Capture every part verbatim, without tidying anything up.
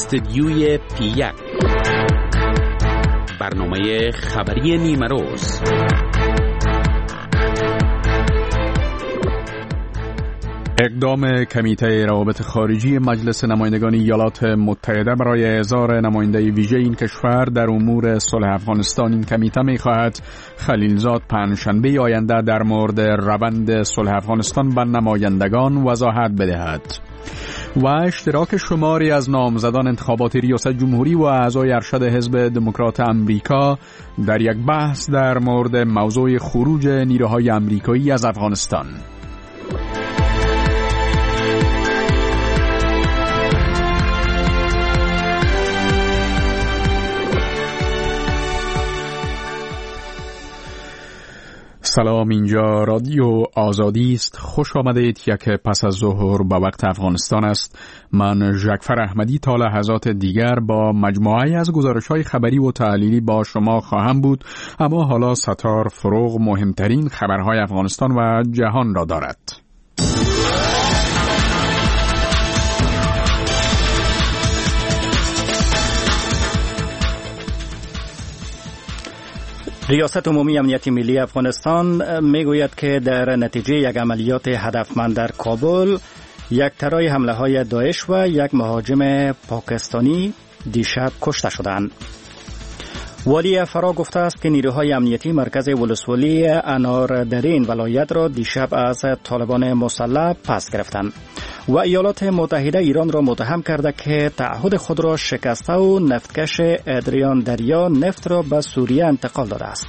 استدیوی پی یک، برنامه خبری نیمه روز. اقدام کمیته روابط خارجی مجلس نمایندگان ایالات متحده برای احضار نماینده ویژه این کشور در امور صلح افغانستان. این کمیته می‌خواهد خلیلزاد پنجشنبه آینده در مورد روند صلح افغانستان به نمایندگان وضاحت بدهد. و اشتراک شماری از نامزدان انتخابات ریاست جمهوری و اعضای ارشد حزب دموکرات امریکا در یک بحث در مورد موضوع خروج نیروهای امریکایی از افغانستان. سلام، اینجا رادیو آزادی است. خوش آمدید. یک پس از ظهر به وقت افغانستان است. من ژکفر احمدی تا لحظات دیگر با مجموعه از گزارش‌های خبری و تحلیلی با شما خواهم بود، اما حالا ستار فروغ مهمترین خبرهای افغانستان و جهان را دارد. ریاست عمومی امنیت ملی افغانستان میگوید که در نتیجه یک عملیات هدفمند در کابل یک ترای حمله های داعش و یک مهاجم پاکستانی دیشب کشته شدند. والی فرا گفته است که نیروهای امنیتی مرکز ولسوالی اناردرین ولایت را دیشب از طالبان مسلح پس گرفتند و ایالات متحده ایران را متهم کرده که تعهد خود را شکسته و نفتکش ادریان دریا نفت را به سوریه انتقال داده است.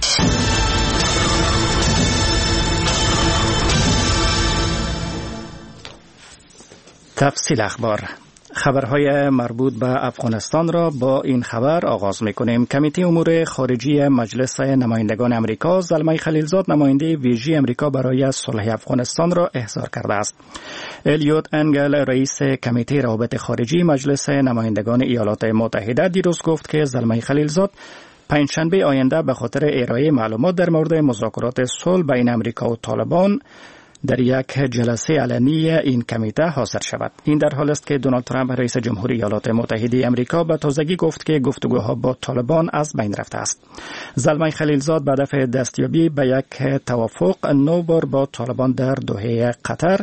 تفصیل اخبار. خبرهای مربوط به افغانستان را با این خبر آغاز می‌کنیم. کمیته امور خارجی مجلس نمایندگان امریکا زلمه خلیلزاد نماینده ویژه امریکا برای صلح افغانستان را احضار کرده است. الیوت انگل رئیس کمیته روابط خارجی مجلس نمایندگان ایالات متحده دیروز گفت که زلمه خلیلزاد پنجشنبه آینده به خاطر ارائه معلومات در مورد مذاکرات صلح بین امریکا و طالبان در یک جلسه علنی این کمیته حاضر شود. این در حال است که دونالد ترامپ رئیس جمهوری ایالات متحده آمریکا به تازگی گفت که گفتگوها با طالبان از بین رفته است. زلمه خلیلزاد به هدف دستیابی به یک توافق نو بار با طالبان در دوحه قطر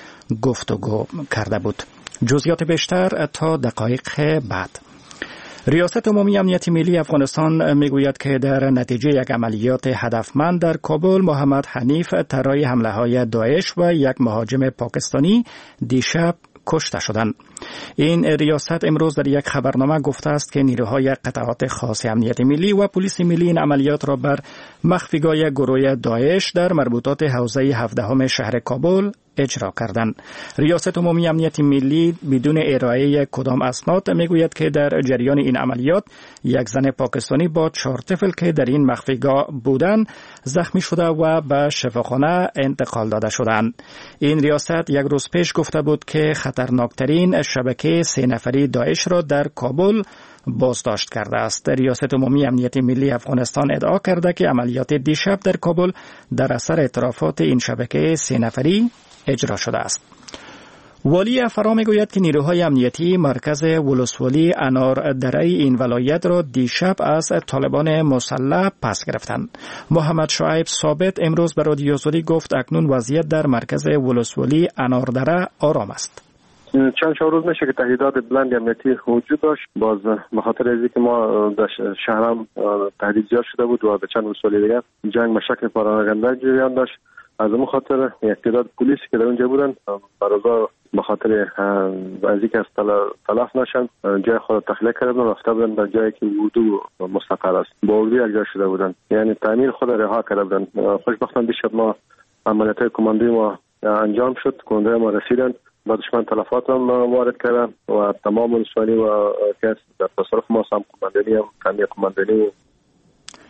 گفتگو کرده بود. جزئیات بیشتر تا دقایق بعد. ریاست عمومی امنیت ملی افغانستان میگوید که در نتیجه یک عملیات هدفمند در کابل محمد حنیف ترای حمله های داعش و یک مهاجم پاکستانی دیشب کشته شدند. این ریاست امروز در یک خبرنامه گفته است که نیروهای قطعات خاص امنیت ملی و پلیس ملی این عملیات را بر مخفیگاه گروه داعش در مربوطات حوزه هفدهم شهر کابل اجرا کردند. ریاست عمومی امنیت ملی بدون ارائه کدام اسناد میگوید که در جریان این عملیات یک زن پاکستانی با چهار طفل که در این مخفیگاه بودند زخمی شده و به شفاخانه انتقال داده شدند. این ریاست یک روز پیش گفته بود که خطرناکترین شبکه سه نفری داعش را در کابل بازداشت کرده است. ریاست عمومی امنیت ملی افغانستان ادعا کرده که عملیات دیشب در کابل در اثر اعترافات این شبکه سه نفری اجرا شده است. والی فرا میگوید که نیروهای امنیتی مرکز ولسوالی اناردرین این ولایت را دیشب از طالبان مسلح پس گرفتند. محمد شعیب ثابت امروز به رادیو آزادی گفت اکنون وضعیت در مرکز ولسوالی اناردره آرام است. چند چهار روز میشه که تهدیدات بلند امنیتی وجود داشت. باز بخاطر از اینکه ما در شهرم تهدید زیاد شده بود و به چند ولسوالی دیگر جنگ به شکل پراکنده جریان داشت، از اون خاطر یک تعداد پلیس که در اونجا بودن برازا به خاطر از اینکه از تلف نشن جای خود تخلیه کردن و رفته بودن در جایی که اردو مستقر است. با اردو یک جا شده بودن، یعنی تعمیر خود رها کرده بودن. خوشبختانه دیشب ما عملیات کماندوی ما انجام شد، کماندوی ما رسیدن، با دشمن تلفات هم وارد کردن و تمام ولسوالی و کس در تصرف ما هم کماندنی هم تعمیر کماندنی و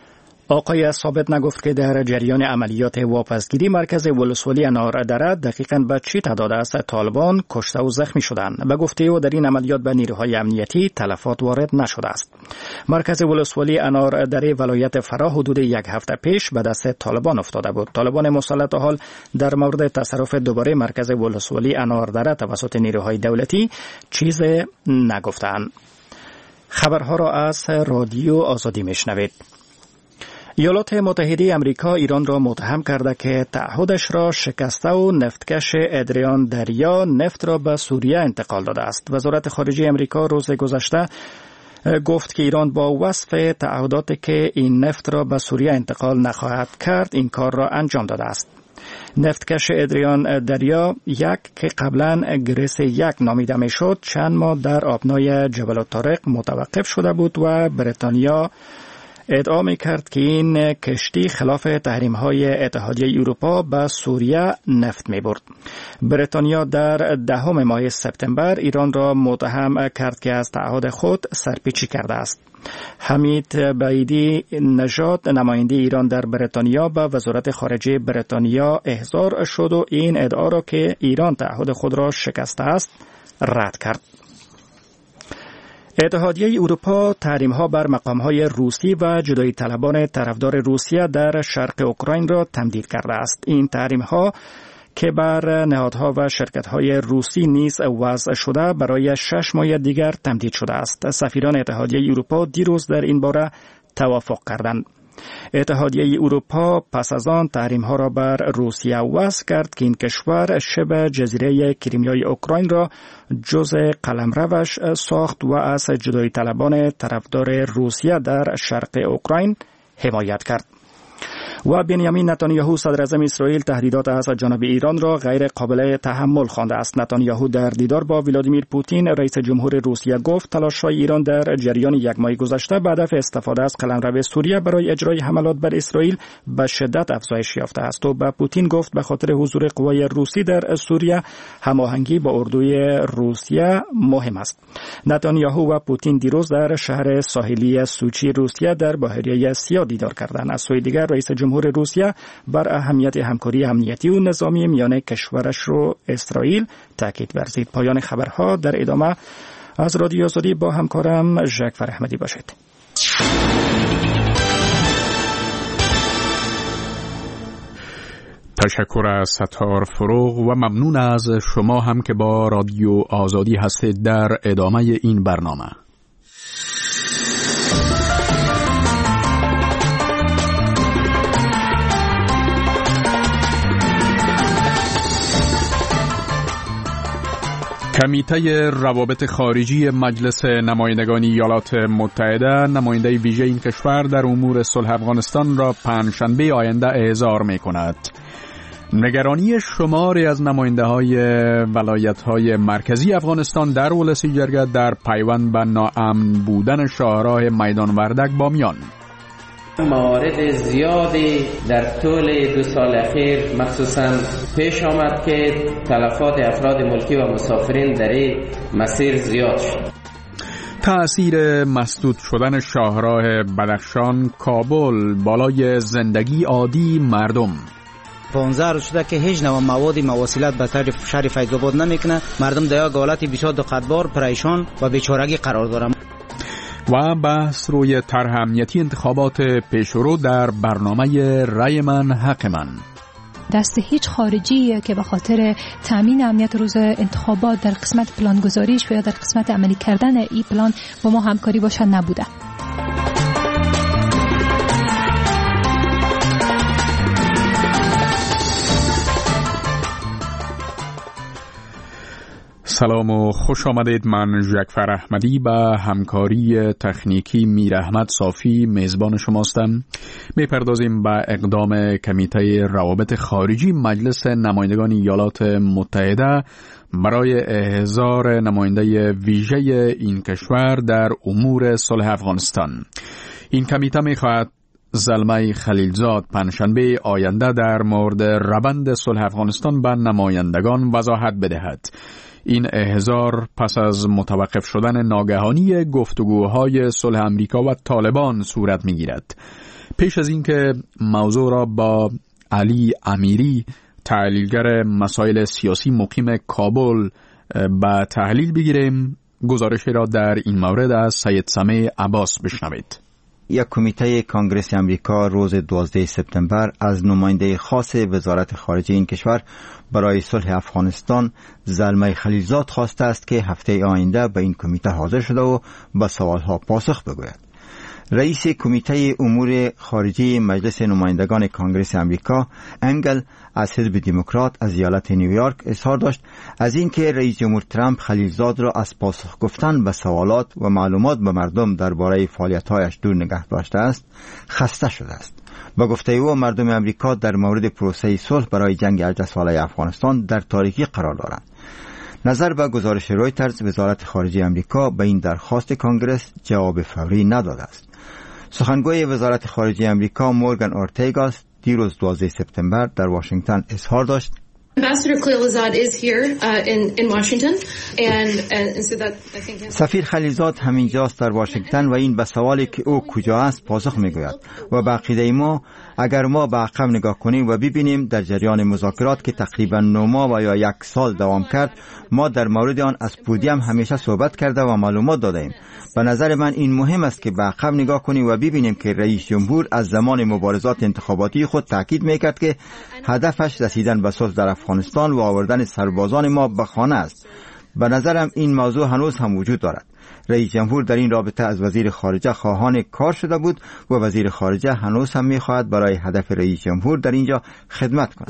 آقای ثابت نگفت که در جریان عملیات واپسگیری مرکز ولسوالی اناردره دقیقاً به چی تعداد از طالبان کشته و زخمی شدند. به گفته او در این عملیات به نیروهای امنیتی تلفات وارد نشده است. مرکز ولسوالی اناردره ولایت فرا حدود یک هفته پیش به دست طالبان افتاده بود. طالبان مسلط حال در مورد تصرف دوباره مرکز ولسوالی اناردره توسط نیروهای دولتی چیز نگفتند. خبرها را از رادیو آزادی میشنوید. ایالات متحده امریکا ایران را متهم کرده که تعهدش را شکسته و نفتکش ادریان دریا نفت را به سوریه انتقال داده است. وزارت خارجه امریکا روز گذشته گفت که ایران با وصف تعهداتی که این نفت را به سوریه انتقال نخواهد کرد این کار را انجام داده است. نفتکش ادریان دریا یک که قبلا گریس یک نامیده می شد چند ماه در آبنای جبل الطارق متوقف شده بود و بریتانیا ادعا می کرد که این کشتی خلاف تحریم های اتحادیه اروپا به سوریه نفت می برد. بریتانیا در دهم ماه سپتامبر ایران را متهم کرد که از تعهد خود سرپیچی کرده است. حمید بعیدی نژاد نماینده ایران در بریتانیا به وزارت خارجه بریتانیا احضار شد و این ادعا را که ایران تعهد خود را شکسته است رد کرد. اتحادیه اروپا تحریم‌ها بر مقام‌های روسی و جدایی طلبان طرفدار روسیه در شرق اوکراین را تمدید کرده است. این تحریم‌ها که بر نهادها و شرکت‌های روسی نیز وضع شده برای شش ماه دیگر تمدید شده است. سفیران اتحادیه اروپا دیروز در این باره توافق کردند. اتحادیه اروپا پس از آن تحریم‌ها را بر روسیه وضع کرد که این کشور شبه جزیره کریمیای اوکراین را جزء قلمروش ساخت و از جدایی طلبان طرفدار روسیه در شرق اوکراین حمایت کرد. و بنیامین نتانیاهو صدر اعظم اسرائیل تهدیدات از جانب ایران را غیر قابل تحمل خوانده است. نتانیاهو در دیدار با ولادیمیر پوتین رئیس جمهور روسیه گفت تلاش‌های ایران در جریان یک ماه گذشته به هدف استفاده از قلمرو سوریه برای اجرای حملات بر اسرائیل به شدت افزایش یافته است و به پوتین گفت به خاطر حضور قوای روسی در سوریه هماهنگی با اردوی روسیه مهم است. نتانیاهو و پوتین دیروز در شهر ساحلی سوچی روسیه در بحیره سیاه دیدار کردند. از سوی دیگر رئیس جمهور روسیه بر اهمیت همکاری امنیتی و نظامی میان کشورش و اسرائیل تاکید ورزید. پایان خبرها. در ادامه از رادیو آزادی با همکارم ژک فرحمدی باشید. تشکر از ستار فروغ و ممنون از شما هم که با رادیو آزادی هستید. در ادامه این برنامه کمیته روابط خارجی مجلس نمایندگان ایالات متحده نماینده ویژه این کشور در امور صلح افغانستان را پنجشنبه آینده احضار می کند. نگرانی شماری از نماینده های ولایت های مرکزی افغانستان در ولسی جرگه در پیوند به ناامن بودن شاهراه میدان وردک با میان. موارد زیادی در طول دو سال اخیر مخصوصا پیش آمد که تلفات افراد ملکی و مسافرین در این مسیر زیاد شد. تأثیر مسدود شدن شاهراه بدخشان کابل بالای زندگی عادی مردم. پانزده روز شده که هیچ نوع مواد مواصلات به طرف شهر فیض آباد نمیکنه. مردم در یک حالت بسیار دقتبار پریشان و بیچارگی قرار دارند. و بحث روی طرح امنیتی انتخابات پیشرو در برنامه رای من حق من. دست هیچ خارجی که به خاطر تامین امنیت روز انتخابات در قسمت پلان گذاریش و یا در قسمت عملی کردن این پلان با ما همکاری باشد نبوده. سلام و خوش آمدید. من ژک فرحمدی به همکاری تکنیکی میر احمد صافی میزبان شماستم. میپردازیم به اقدام کمیته روابط خارجی مجلس نمایندگان ایالات متحده برای احضار نماینده ویژه این کشور در امور صلح افغانستان. این کمیته میخواهد زلمه خلیلزاد پنجشنبه آینده در مورد روند صلح افغانستان به نمایندگان وضاحت بدهد. این احضار پس از متوقف شدن ناگهانی گفتگوهای صلح امریکا و طالبان صورت می‌گیرد. پیش از اینکه موضوع را با علی امیری تحلیلگر مسائل سیاسی مقیم کابل با تحلیل بگیریم، گزارشی را در این مورد از سید سمیع عباس بشنوید. یک کمیته کنگره امریکا روز دوازده سپتامبر از نماینده خاص وزارت خارجه این کشور برای صلح افغانستان زلمه خلیلزاد خواسته است که هفته آینده به این کمیته حاضر شده و به سوالها پاسخ بگوید. رئیس کمیته امور خارجه مجلس نمایندگان کنگره امریکا انگل از حزب دموکرات از ایالت نیویورک اظهار داشت از اینکه رئیس جمهور ترامپ خلیلزاد را از پاسخ گفتن به سوالات و معلومات به مردم درباره فعالیت‌هایش دور نگه داشته است خسته شده است. با گفته او مردم امریکا در مورد پروسه صلح برای جنگ هجده ساله افغانستان در تاریکی قرار دارند. نظر به گزارش رویترز، وزارت خارجه امریکا به این درخواست کنگرس جواب فوری نداده است. سخنگوی وزارت خارجه امریکا مورگان اورتگاس دیروز دوازده سپتامبر در واشنگتن اظهار داشت سفیر خلیلزاد همینجاست در واشنگتن و این به سوالی که او کجا است پاسخ میگوید و به عقیده ما اگر ما به عقب نگاه کنیم و ببینیم در جریان مذاکرات که تقریبا نه ماه و یا یک سال دوام کرد، ما در مورد آن از پودیم همیشه صحبت کرده و معلومات داده ایم. به نظر من این مهم است که به عقب نگاه کنیم و ببینیم که رئیس جمهور از زمان مبارزات انتخاباتی خود تاکید میکرد که هدفش رسیدن به صلح در افغانستان و آوردن سربازان ما به خانه است. به نظرم این موضوع هنوز هم وجود دارد. رئیس جمهور در این رابطه از وزیر خارجه خواهان کار شده بود و وزیر خارجه هنوز هم می‌خواهد برای هدف رئیس جمهور در اینجا خدمت کند.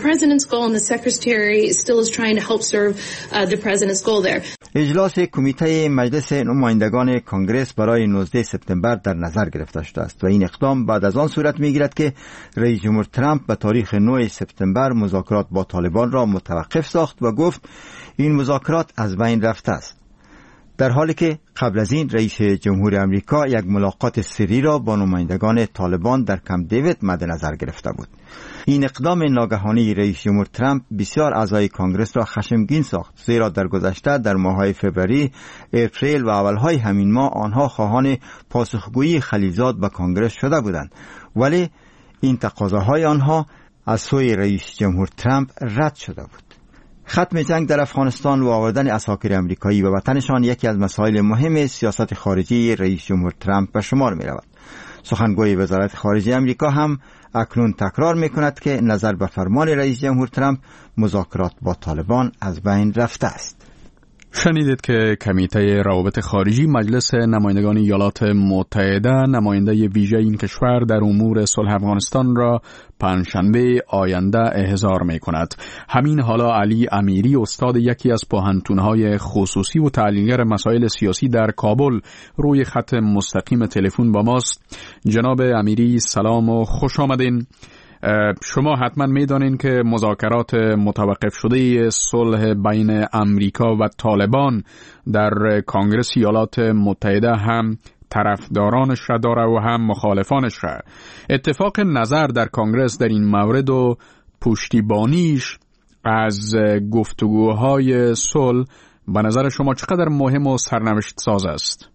اجلاس کمیته مجلس نمایندگان کنگره برای نوزده سپتامبر در نظر گرفته شده است و این اقدام بعد از آن صورت می‌گیرد که رئیس جمهور ترامپ به تاریخ نه سپتامبر مذاکرات با طالبان را متوقف ساخت و گفت این مذاکرات از بین رفته است. در حالی که قبل از این رئیس جمهور امریکا یک ملاقات سری را با نمایندگان طالبان در کمپ دیوید مد نظر گرفته بود. این اقدام ناگهانی رئیس جمهور ترامپ بسیار اعضای کنگرس را خشمگین ساخت، زیرا در گذشته در ماه‌های فوریه، اپریل و اولهای همین ماه آنها خواهان پاسخگویی خلیلزاد به کنگرس شده بودند، ولی این تقاضاهای آنها از سوی رئیس جمهور ترامپ رد شده بود. ختم جنگ در افغانستان و آوردن عساکر امریکایی به وطنشان یکی از مسائل مهم سیاست خارجی رئیس جمهور ترامپ به شمار می رود. سخنگوی وزارت خارجه امریکا هم اکنون تکرار می کند که نظر به فرمان رئیس جمهور ترامپ مذاکرات با طالبان از بین رفته است. شنیدید که کمیته روابط خارجی مجلس نمایندگان ایالات متحده نماینده ویژه این کشور در امور صلح افغانستان را پنجشنبه آینده احضار می کند. همین حالا علی امیری استاد یکی از پوهنتون‌های خصوصی و تحلیلگر مسائل سیاسی در کابل روی خط مستقیم تلفن با ماست. جناب امیری سلام و خوش آمدین. شما حتما میدانین که مذاکرات متوقف شده صلح بین امریکا و طالبان در کنگره ایالات متحده هم طرفدارانش را داره و هم مخالفانش را. اتفاق نظر در کنگره در این مورد و پشتیبانیش از گفتگوهای صلح به نظر شما چقدر مهم و سرنوشت ساز است؟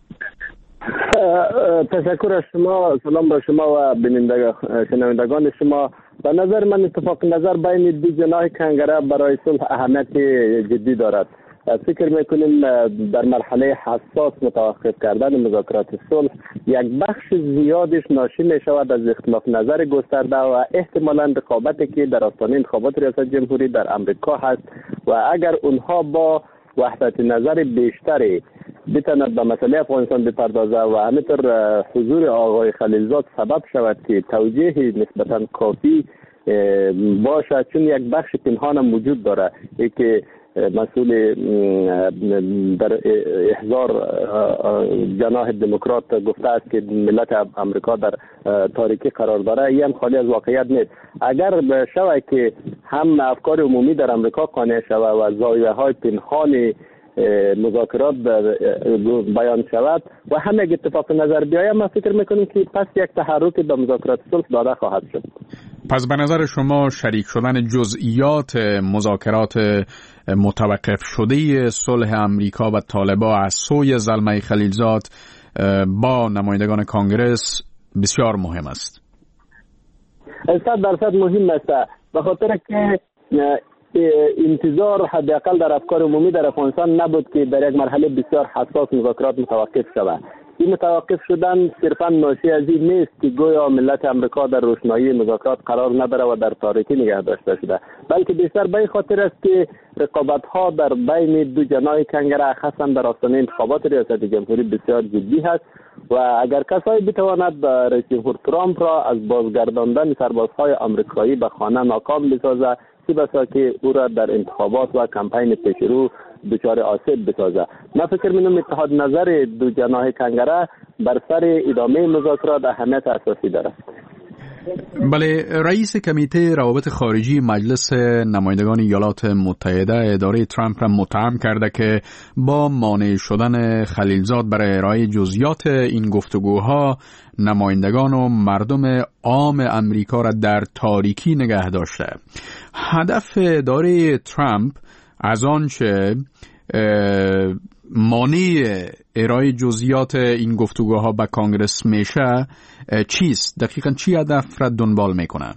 تشکر از شما. سلام با شما و شنوندگان شما. به نظر من اتفاق نظر بین دو جناح کنگره برای صلح اهمیت جدی دارد. فکر میکنیم در مرحله حساس متوقف کردن مذاکرات صلح یک بخش زیادش ناشی می شود از اختلاف نظر گسترده و احتمالاً رقابتی که در آستانه انتخابات ریاست جمهوری در امریکا هست و اگر اونها با وحدت نظر بیشتری بتواند به مسئله افغانستان بپردازه و همینطور حضور آقای خلیلزاد سبب شود که توجیه نسبتاً کافی باشد، چون یک بخش پنهان موجود داره ای که مسئول در احضار جناح دموکرات گفته است که ملت امریکا در تاریکی قرار داره. این هم خالی از واقعیت نیست. اگر شود که هم افکار عمومی در امریکا قانع شود و زاویه های پنهان مذاکرات بیان شود و همه اتفاق نظر بیاید، ما فکر میکنیم که پس یک تحرک به مذاکرات صلح داده خواهد شد. پس به نظر شما شریک شدن جزئیات مذاکرات متوقف شده صلح امریکا و طالبان از سوی زلمه خلیلزاد با نمایندگان کنگره بسیار مهم است. صد درصد مهم است، به خاطر که انتظار حداقل در افکار عمومی در افغانستان نبود که در یک مرحله بسیار حساس مذاکرات متوقف شود. این متوقف شدن صرفاً ناشی از این نیست که گویا ملت امریکا در روشنایی مذاکرات قرار نداره و در تاریکی نگه داشته شده، بلکه بیشتر به این خاطر است که رقابت‌ها در بین دو جناح کنگره خاصاً در آستانه انتخابات ریاست جمهوری بسیار جدی است و اگر کسایی بتواند رئیس جمهور ترامپ را از بازگرداندن سربازهای آمریکایی به خانه ناکام بسازد، چه بسا که او را در انتخابات و کمپین پیشرو دچار آسیب بسازد. من فکر می‌کنم اتحاد نظر دو جناح کنگره بر سر ادامه مذاکرات اهمیت اساسی دارد. بله، رئیس کمیته روابط خارجی مجلس نمایندگان ایالات متحده اداره ترامپ را متهم کرده که با مانع شدن خلیلزاد برای ارائه جزئیات این گفتگوها نمایندگان و مردم عام امریکا را در تاریکی نگه داشته. هدف اداره ترامپ از آنچه مانع ارائه جزئیات این گفتگوها به کانگرس میشه چیست؟ دقیقاً چی هدف را دنبال میکنه؟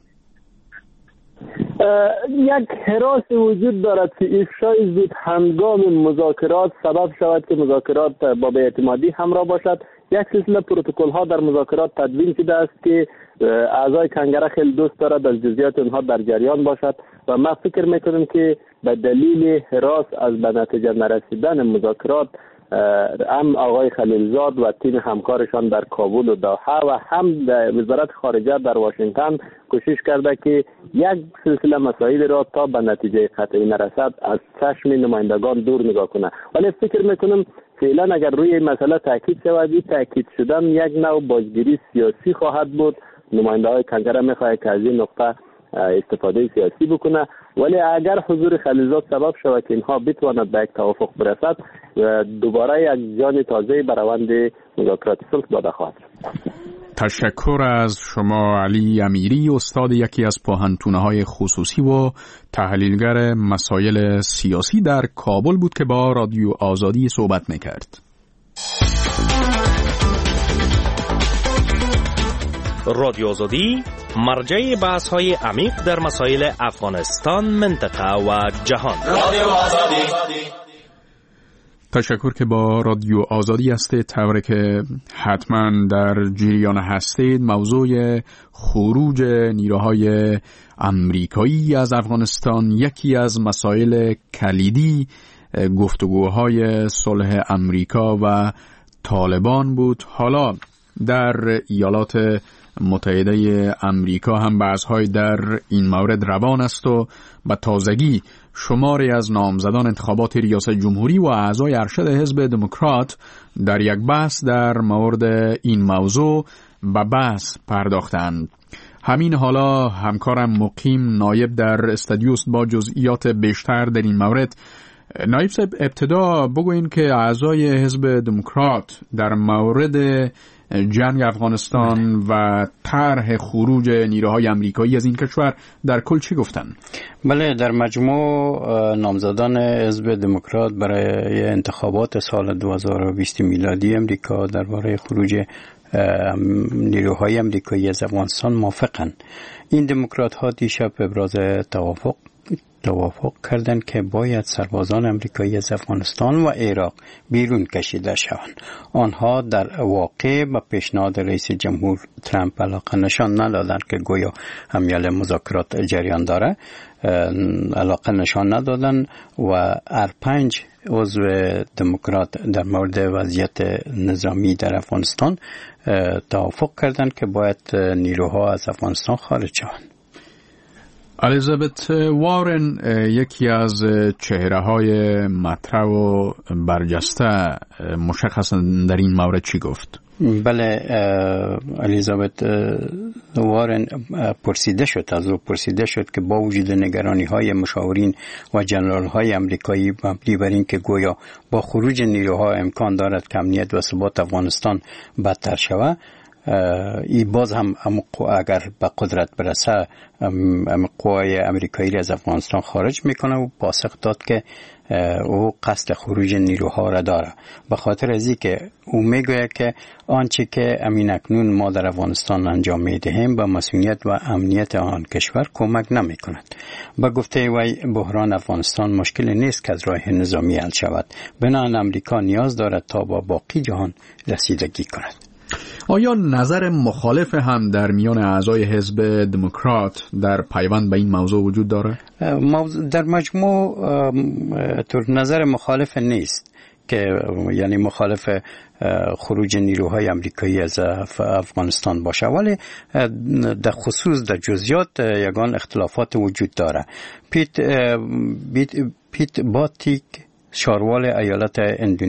یک حراس وجود دارد که افشای زود هنگام مذاکرات سبب شود که مذاکرات با بی‌اعتمادی همراه باشد. یک سلسله پروتکل ها در مذاکرات تدوین شده است که اعضای کنگره خیلی دوست دارد از جزئیات اونها در جریان باشد و من فکر میکنم که به دلیل حراس از به نتیجه نرسیدن مذاکرات هم آقای خلیلزاد و تیم همکارشان در کابل و دوحه و هم وزارت خارجه در واشنگتن کوشش کرده که یک سلسله مسائل را تا به نتیجه قطعی نرسد از چشم نمایندگان دور نگاه کنه. ولی فکر میکنم فعلا اگر روی مسئله تاکید شود، این تاکید شدن یک نوع باجگیری سیاسی خواهد بود. نماینده های کنگره میخواهد که از این نقطه استفاده سیاسی بکنه، ولی اگر حضور خلیلزاد سبب شود که اینها بتواند به یک توافق برسد، دوباره یک جان تازه بر روند مذاکرات صلح داده خواهد. تشکر از شما علی امیری، استاد یکی از پوهنتون‌های خصوصی و تحلیلگر مسائل سیاسی در کابل بود که با رادیو آزادی صحبت میکرد. رادیو آزادی مرجع بحث‌های عمیق در مسائل افغانستان، منطقه و جهان. رادیو آزادی. تشکر که با رادیو آزادی هستید. طوری که حتما در جریان هستید، موضوع خروج نیروهای امریکایی از افغانستان یکی از مسائل کلیدی گفتگوهای صلح امریکا و طالبان بود. حالا در ایالات متحده امریکا هم بحث‌های در این مورد روان است و به تازگی شماری از نامزدان انتخابات ریاست جمهوری و اعضای ارشد حزب دموکرات در یک بحث در مورد این موضوع به بحث پرداختند. همین حالا همکارم مقیم نایب در استودیوست با جزئیات بیشتر در این مورد. نایب صاحب، ابتدا بگوین که اعضای حزب دموکرات در مورد جنگ افغانستان و طرح خروج نیروهای امریکایی از این کشور در کل چی گفتن؟ بله، در مجموع نامزدان حزب دموکرات برای انتخابات سال دو هزار و بیست میلادی امریکا درباره خروج نیروهای امریکایی از افغانستان موافقند. این دموکرات ها دیشب ابراز توافق توافق کردند که باید سربازان امریکایی از افغانستان و عراق بیرون کشیده شوند. آنها در واقع به پیشنهاد رئیس جمهور ترامپ علاقه نشان ندادند که گویا همیال مذاکرات جریان داره، علاقه نشان ندادند و هر پنج عضو دموکرات در مورد وضعیت نظامی در افغانستان توافق کردند که باید نیروها از افغانستان خارج شوند. الیزابت وارن یکی از چهره‌های مطرح و برجسته مشخصاً در این مورد چی گفت؟ بله، الیزابت وارن پرسیده شد از او پرسیده شد که با وجود نگرانی‌های مشاورین و جنرال‌های آمریکایی مبنی بر این که گویا با خروج نیروها امکان دارد که امنیت و ثبات افغانستان بدتر شود، ای باز هم اگر به قدرت برسه قوای امریکایی را از افغانستان خارج میکنه و پاسخ داد که او قصد خروج نیروها را داره. به خاطر ازی که او میگوید که آنچه که امین اکنون ما در افغانستان انجام میدهیم به مسئولیت و امنیت آن کشور کمک نمی کند. به گفته وی بحران افغانستان مشکل نیست که از راه نظامی حل شود، بنابراین امریکا نیاز دارد تا با باقی جهان رسیدگی کند. آیا نظر مخالف هم در میان اعضای حزب دموکرات در پیوند به این موضوع وجود داره؟ در مجموع نظر مخالف نیست که یعنی مخالف خروج نیروهای امریکایی از افغانستان باشه، ولی در خصوص در جزئیات یگان اختلافات وجود داره. پیت پیت باتیک شاروال ایالت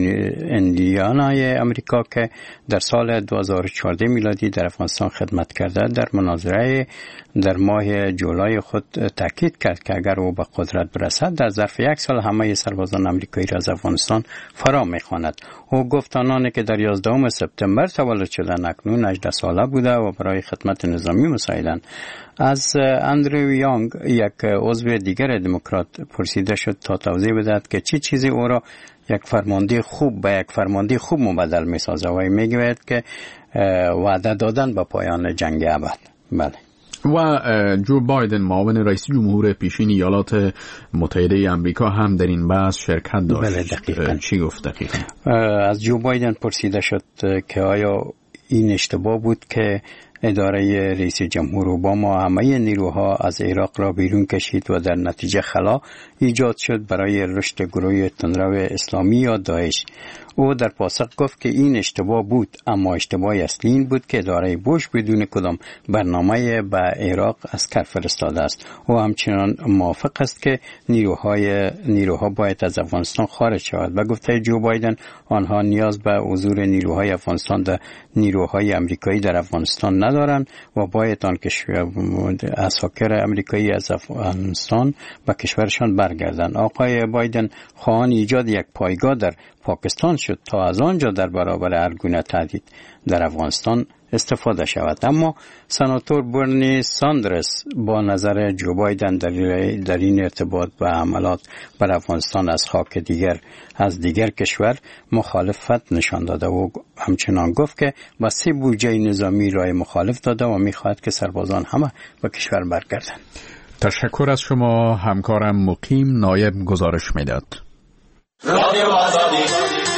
اندیانای امریکا که در سال دو هزار و چهارده میلادی در افغانستان خدمت کرده، در مناظره در ماه جولای خود تاکید کرد که اگر او به قدرت برسد در ظرف یک سال همه سربازان امریکایی را از افغانستان فرا می‌خواند. او گفت آنانی که در یازدهم سپتامبر تولد شدند اکنون هجده ساله بوده و برای خدمت نظامی مساعدند. از اندرو یانگ یک عضو دیگر دموکرات پرسیده شد تا توضیح بدهد که چه چیزی او را یک فرمانده خوب به یک فرمانده خوب مبدل می‌سازد و می‌گوید که وعده دادن به پایان جنگ ابد. بله. و جو بایدن معاون رئیس جمهور پیشین ایالات متحده آمریکا هم در این بحث شرکت داشت. بله دقیقاً. چی گفت دقیقاً؟ از جو بایدن پرسیده شد که آیا این اشتباه بود که اداره رئیس جمهور اوباما همه نیروها از عراق را بیرون کشید و در نتیجه خلا ایجاد شد برای رشد گروه تندرو اسلامی یا داعش. او در پاسخ گفت که این اشتباه بود، اما اشتباه اصلی این بود که اداره بوش بدون کدام برنامه به عراق عسکر فرستاده است. او همچنان موافق است که نیروهای نیروها باید از افغانستان خارج شود. و گفته جو بایدن آنها نیاز به حضور نیروهای افغانستان در نیروهای امریکایی در افغانستان ندارند و باید آن کشور عساکر امریکایی از افغانستان به کشورشان برگردند. آقای بایدن خواهان ایجاد یک پایگاه در پاکستان شد تا از آنجا در برابر هر گونه تهدید در افغانستان استفاده شود. اما سناتور برنی ساندرس با نظر جو بایدن در این ارتباط به حملات بر افغانستان از خاک دیگر از دیگر کشور مخالفت نشان داده و همچنان گفت که با سه بودجه نظامی رای مخالف داده و می‌خواهد که سربازان همه به کشور برگردند. تشکر از شما. همکارم مقیم نایب گزارش میداد. رادیو آزادی.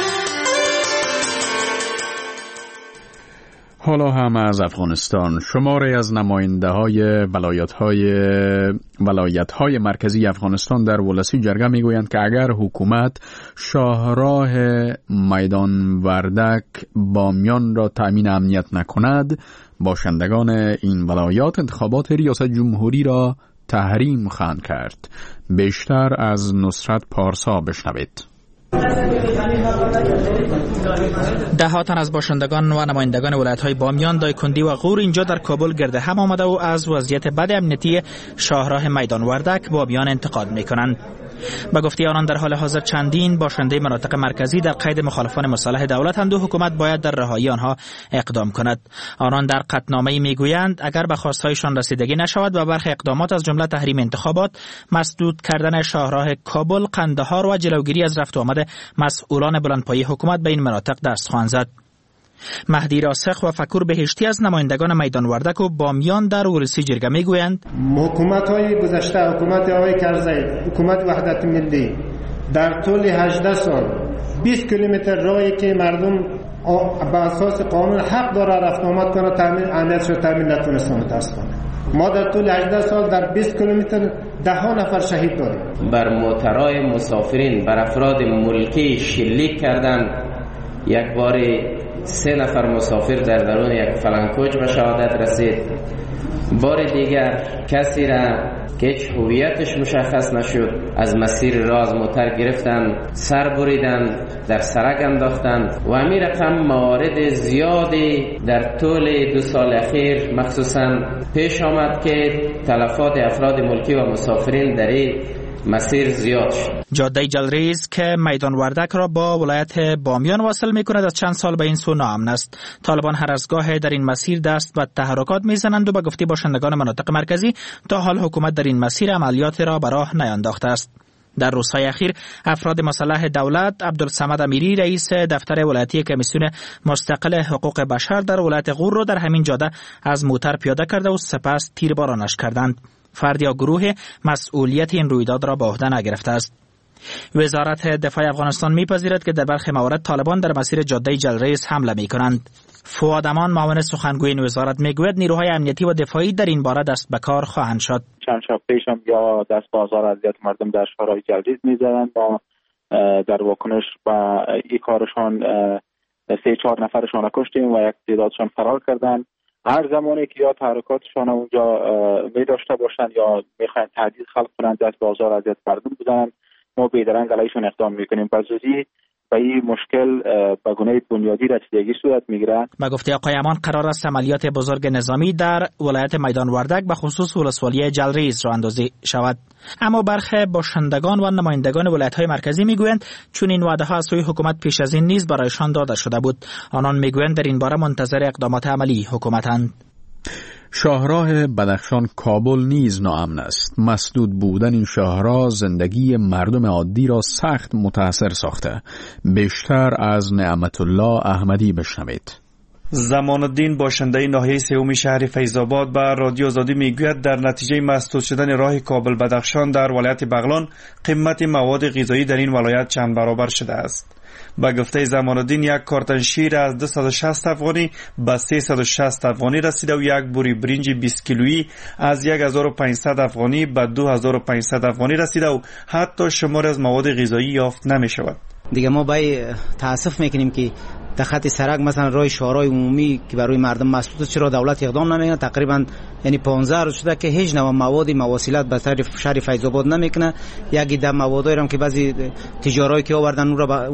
حالا هم از افغانستان. شماری از نماینده‌های ولایت‌های ولایت‌های مرکزی افغانستان در ولسی جرگه می‌گویند که اگر حکومت شاهراه میدان وردک بامیان را تأمین امنیت نکند، باشندگان این ولایات انتخابات ریاست جمهوری را تحریم خواهند کرد. بیشتر از نصرت پارسا بشنوید. ده ها تن از باشندگان و نمایندگان ولایت‌های بامیان، دایکندی و غور اینجا در کابل گرد هم آمده و از وضعیت بد امنیتی شاهراه میدان وردک بامیان انتقاد می‌کنند. به گفته آنان در حال حاضر چندین باشنده مناطق مرکزی در قید مخالفان مصالح دولت‌اند و حکومت باید در رهایی آنها اقدام کند. آنان در قطعنامه‌ای میگویند اگر به خواست‌هایشان رسیدگی نشود و برخی اقدامات از جمله تحریم انتخابات، مسدود کردن شاهراه کابل، قندهار و جلوگیری از رفت و آمد مسئولان بلندپایه حکومت به این مناطق دست خواهند زد. مهدی راسخ و فکور بهشتی از نمایندگان میدان وردک و بامیان در ورسی جرگه میگویند حکومت‌های گذشته، حکومت آقای کرزی، حکومت وحدت ملی در طول هجده سال بیست کیلومتر راهی که مردم به اساس قانون حق داره رفت آمد کنه تامین امنیتش رو تامین نتونستن متاسفانه. ما در طول هجده سال در بیست کیلومتر ده ها نفر شهید داریم. بر موترهای مسافرین بر افراد ملکی شلیک کردن، یک بار سه نفر مسافر در درون یک فلنکوچ به شهادت رسید. بار دیگر کسی را که هیچ هویتش مشخص نشد از مسیر راز موتر گرفتن، سر بریدن، در سرک انداختن و همین رقم موارد زیادی در طول دو سال اخیر مخصوصا پیش آمد که تلفات افراد ملکی و مسافرین در مسیر زیاد شد. جاده جلریز که میدان وردک را با ولایت بامیان واصل می کند از چند سال به این سو ناامن است. طالبان هر از گاه در این مسیر دست به تحرکات می زنند و به گفته باشندگان مناطق مرکزی تا حال حکومت در این مسیر عملیات را به راه نینداخته است. در روزهای اخیر افراد مسلح دولت عبدالصمد امیری رئیس دفتر ولایتی کمیسیون مستقل حقوق بشر در ولایت غور را در همین جاده از موتر پیاده کرده و سپس تیربارانش کردند. فرد یا گروه مسئولیت این رویداد را به عهده نگرفته است. وزارت دفاع افغانستان میپذیرد که در برخی موارد طالبان در مسیر جاده جلریز حمله میکنند. فؤاد امان معاون سخنگوی این وزارت میگوید نیروهای امنیتی و دفاعی در این باره دست به کار خواهند شد. چند شب پیش هم یا دست به آزار اذیت مردم در شهرهای جلریز میزدند و در واکنش به این کارشان سه چهار نفرشان را کشتیم و یک تعدادشان فرار کردند. هر زمانی که یا تحرکاتشان اونجا می داشته باشند یا میخواین تهدید خلق کنند دست به آزار اذیت مردم بزنند، ما بیدرنگ علیشون اقدام میکنیم. بزودی به این مشکل به گونه بنیادی رسیدگی صورت میگیرد. به گفته آقای امان قرار است عملیات بزرگ نظامی در ولایت میدان وردک به خصوص ولسوالی جلریز راه اندازی شود. اما برخی باشندگان و نمایندگان ولایت‌های مرکزی میگویند چون این وعده‌ها از سوی حکومت پیش از این نیز برایشان داده شده بود. آنان میگویند در این باره منتظر اقدامات عملی حکومتند. شاهراه بدخشان کابل نیز ناامن است. مسدود بودن این شاهراه زندگی مردم عادی را سخت متاثر ساخته. بیشتر از نعمت الله احمدی بشنوید. زمان الدین باشنده ناحیه سوم شهر فیض‌آباد به رادیو آزادی میگوید در نتیجه مسدود شدن راه کابل بدخشان در ولایت بغلان قیمت مواد غذایی در این ولایت چند برابر شده است. با گفته زمان الدین یک کارتن شیر از دویست و شصت افغانی به سیصد و شصت افغانی رسیده و یک بوری برنج بیست کیلویی از هزار و پانصد افغانی به دو هزار و پانصد افغانی رسیده و حتی شمار از مواد غذایی یافت نمی شود. دیگه ما باید تاسف میکنیم که در خط سرک مثلا راه شهرهای عمومی که برای مردم مسدود چرا دولت اقدام نمیکنه؟ تقریبا یعنی پانزده روز شده که هیچ نوع مواد مواصلات به طرف شهر فیض‌آباد نمیکنه. یکی در موادایی هم که بعضی تجارایی که آوردن اون را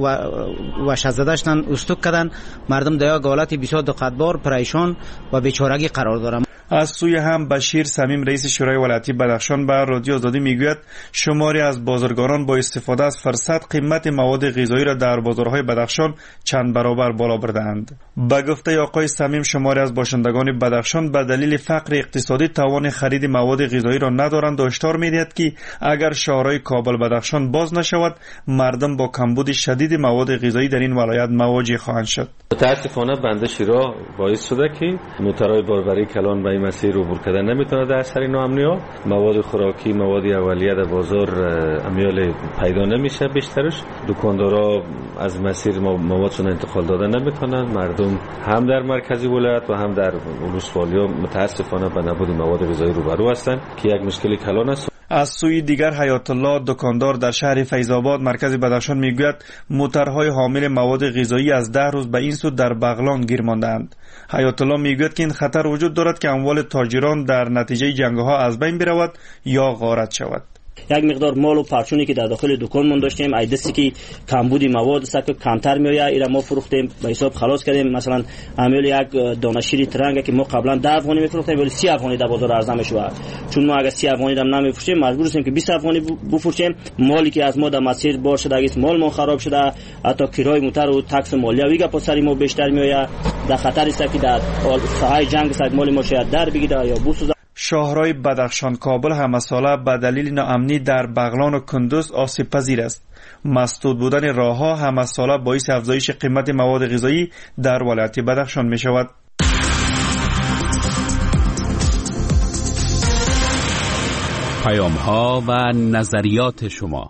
و شزداشتن استوک کردن، مردم در یک حالت بسیار دقتبار پریشان و بیچارگی قرار دارن. از سوی هم بشیر سمیم رئیس شورای ولایتی بدخشان به رادیو آزادی میگوید شماری از بازرگانان با استفاده از فرصت قیمت مواد غذایی را در بازارهای بدخشان چند برابر بالا برده‌اند. به گفته آقای سمیم شماری از باشندگان بدخشان به دلیل فقر اقتصادی توان خرید مواد غذایی را ندارند و هشدار می‌دهد که اگر شهرهای کابل بدخشان باز نشود مردم با کمبود شدید مواد غذایی در این ولایت مواجه خواهند شد. متاسفانه بنده شیرا باعث شده که موترهای باربری کلان به این مسیر عبور کردن نمیتونه در اثر ناامنی‌ها. مواد خوراکی، مواد اولیه در بازار امیال پیدا نمیشه. بیشترش دکاندارا از مسیر موادشون انتقال دادن نمیتونن. مردم هم در مرکزی ولایت و هم در ولسوالی‌ها متاسفانه به نبود مواد غذایی روبرو هستند که یک مشکل کلان است. از سوی دیگر حیات الله دکاندار در شهر فیض‌آباد مرکز بدخشان میگوید موترهای حامل مواد غذایی از ده روز به این سو در بغلان گیر ماندند. حیات الله میگوید که این خطر وجود دارد که اموال تاجران در نتیجه جنگ‌ها از بین برود یا غارت شود. یک مقدار مال و پرچونی که در داخل دکان من داشتیم ایدسی که کمبودی مواد سک کمتر میآید اینا ما فروختیم به حساب خلاص کردیم. مثلا عمل یک دانه شیر ترنگ که ما قبلا ده افغانی میفروختیم ولی سی افغانی در بازار عرضه میشود. چون ما اگر سی افغانی دم نمیفروشیم مجبور هستیم که بیست افغانی بفروشیم. مالی که از ما در مسیر بار شده است مال ما خراب شده، حتی کرای موتر و تکس مالیوی که پسری ما بیشتر میآید. در خطر است که در ساحه جنگ سگ مال ما شاید در بگیره یا بوسوزه. شاهراه بدخشان کابل همساله به دلیل ناامنی در بغلان و کندوز آسیب پذیر است. مسدود بودن راهها همساله باعث افزایش قیمت مواد غذایی در ولایت بدخشان می شود. پیام ها و نظریات شما.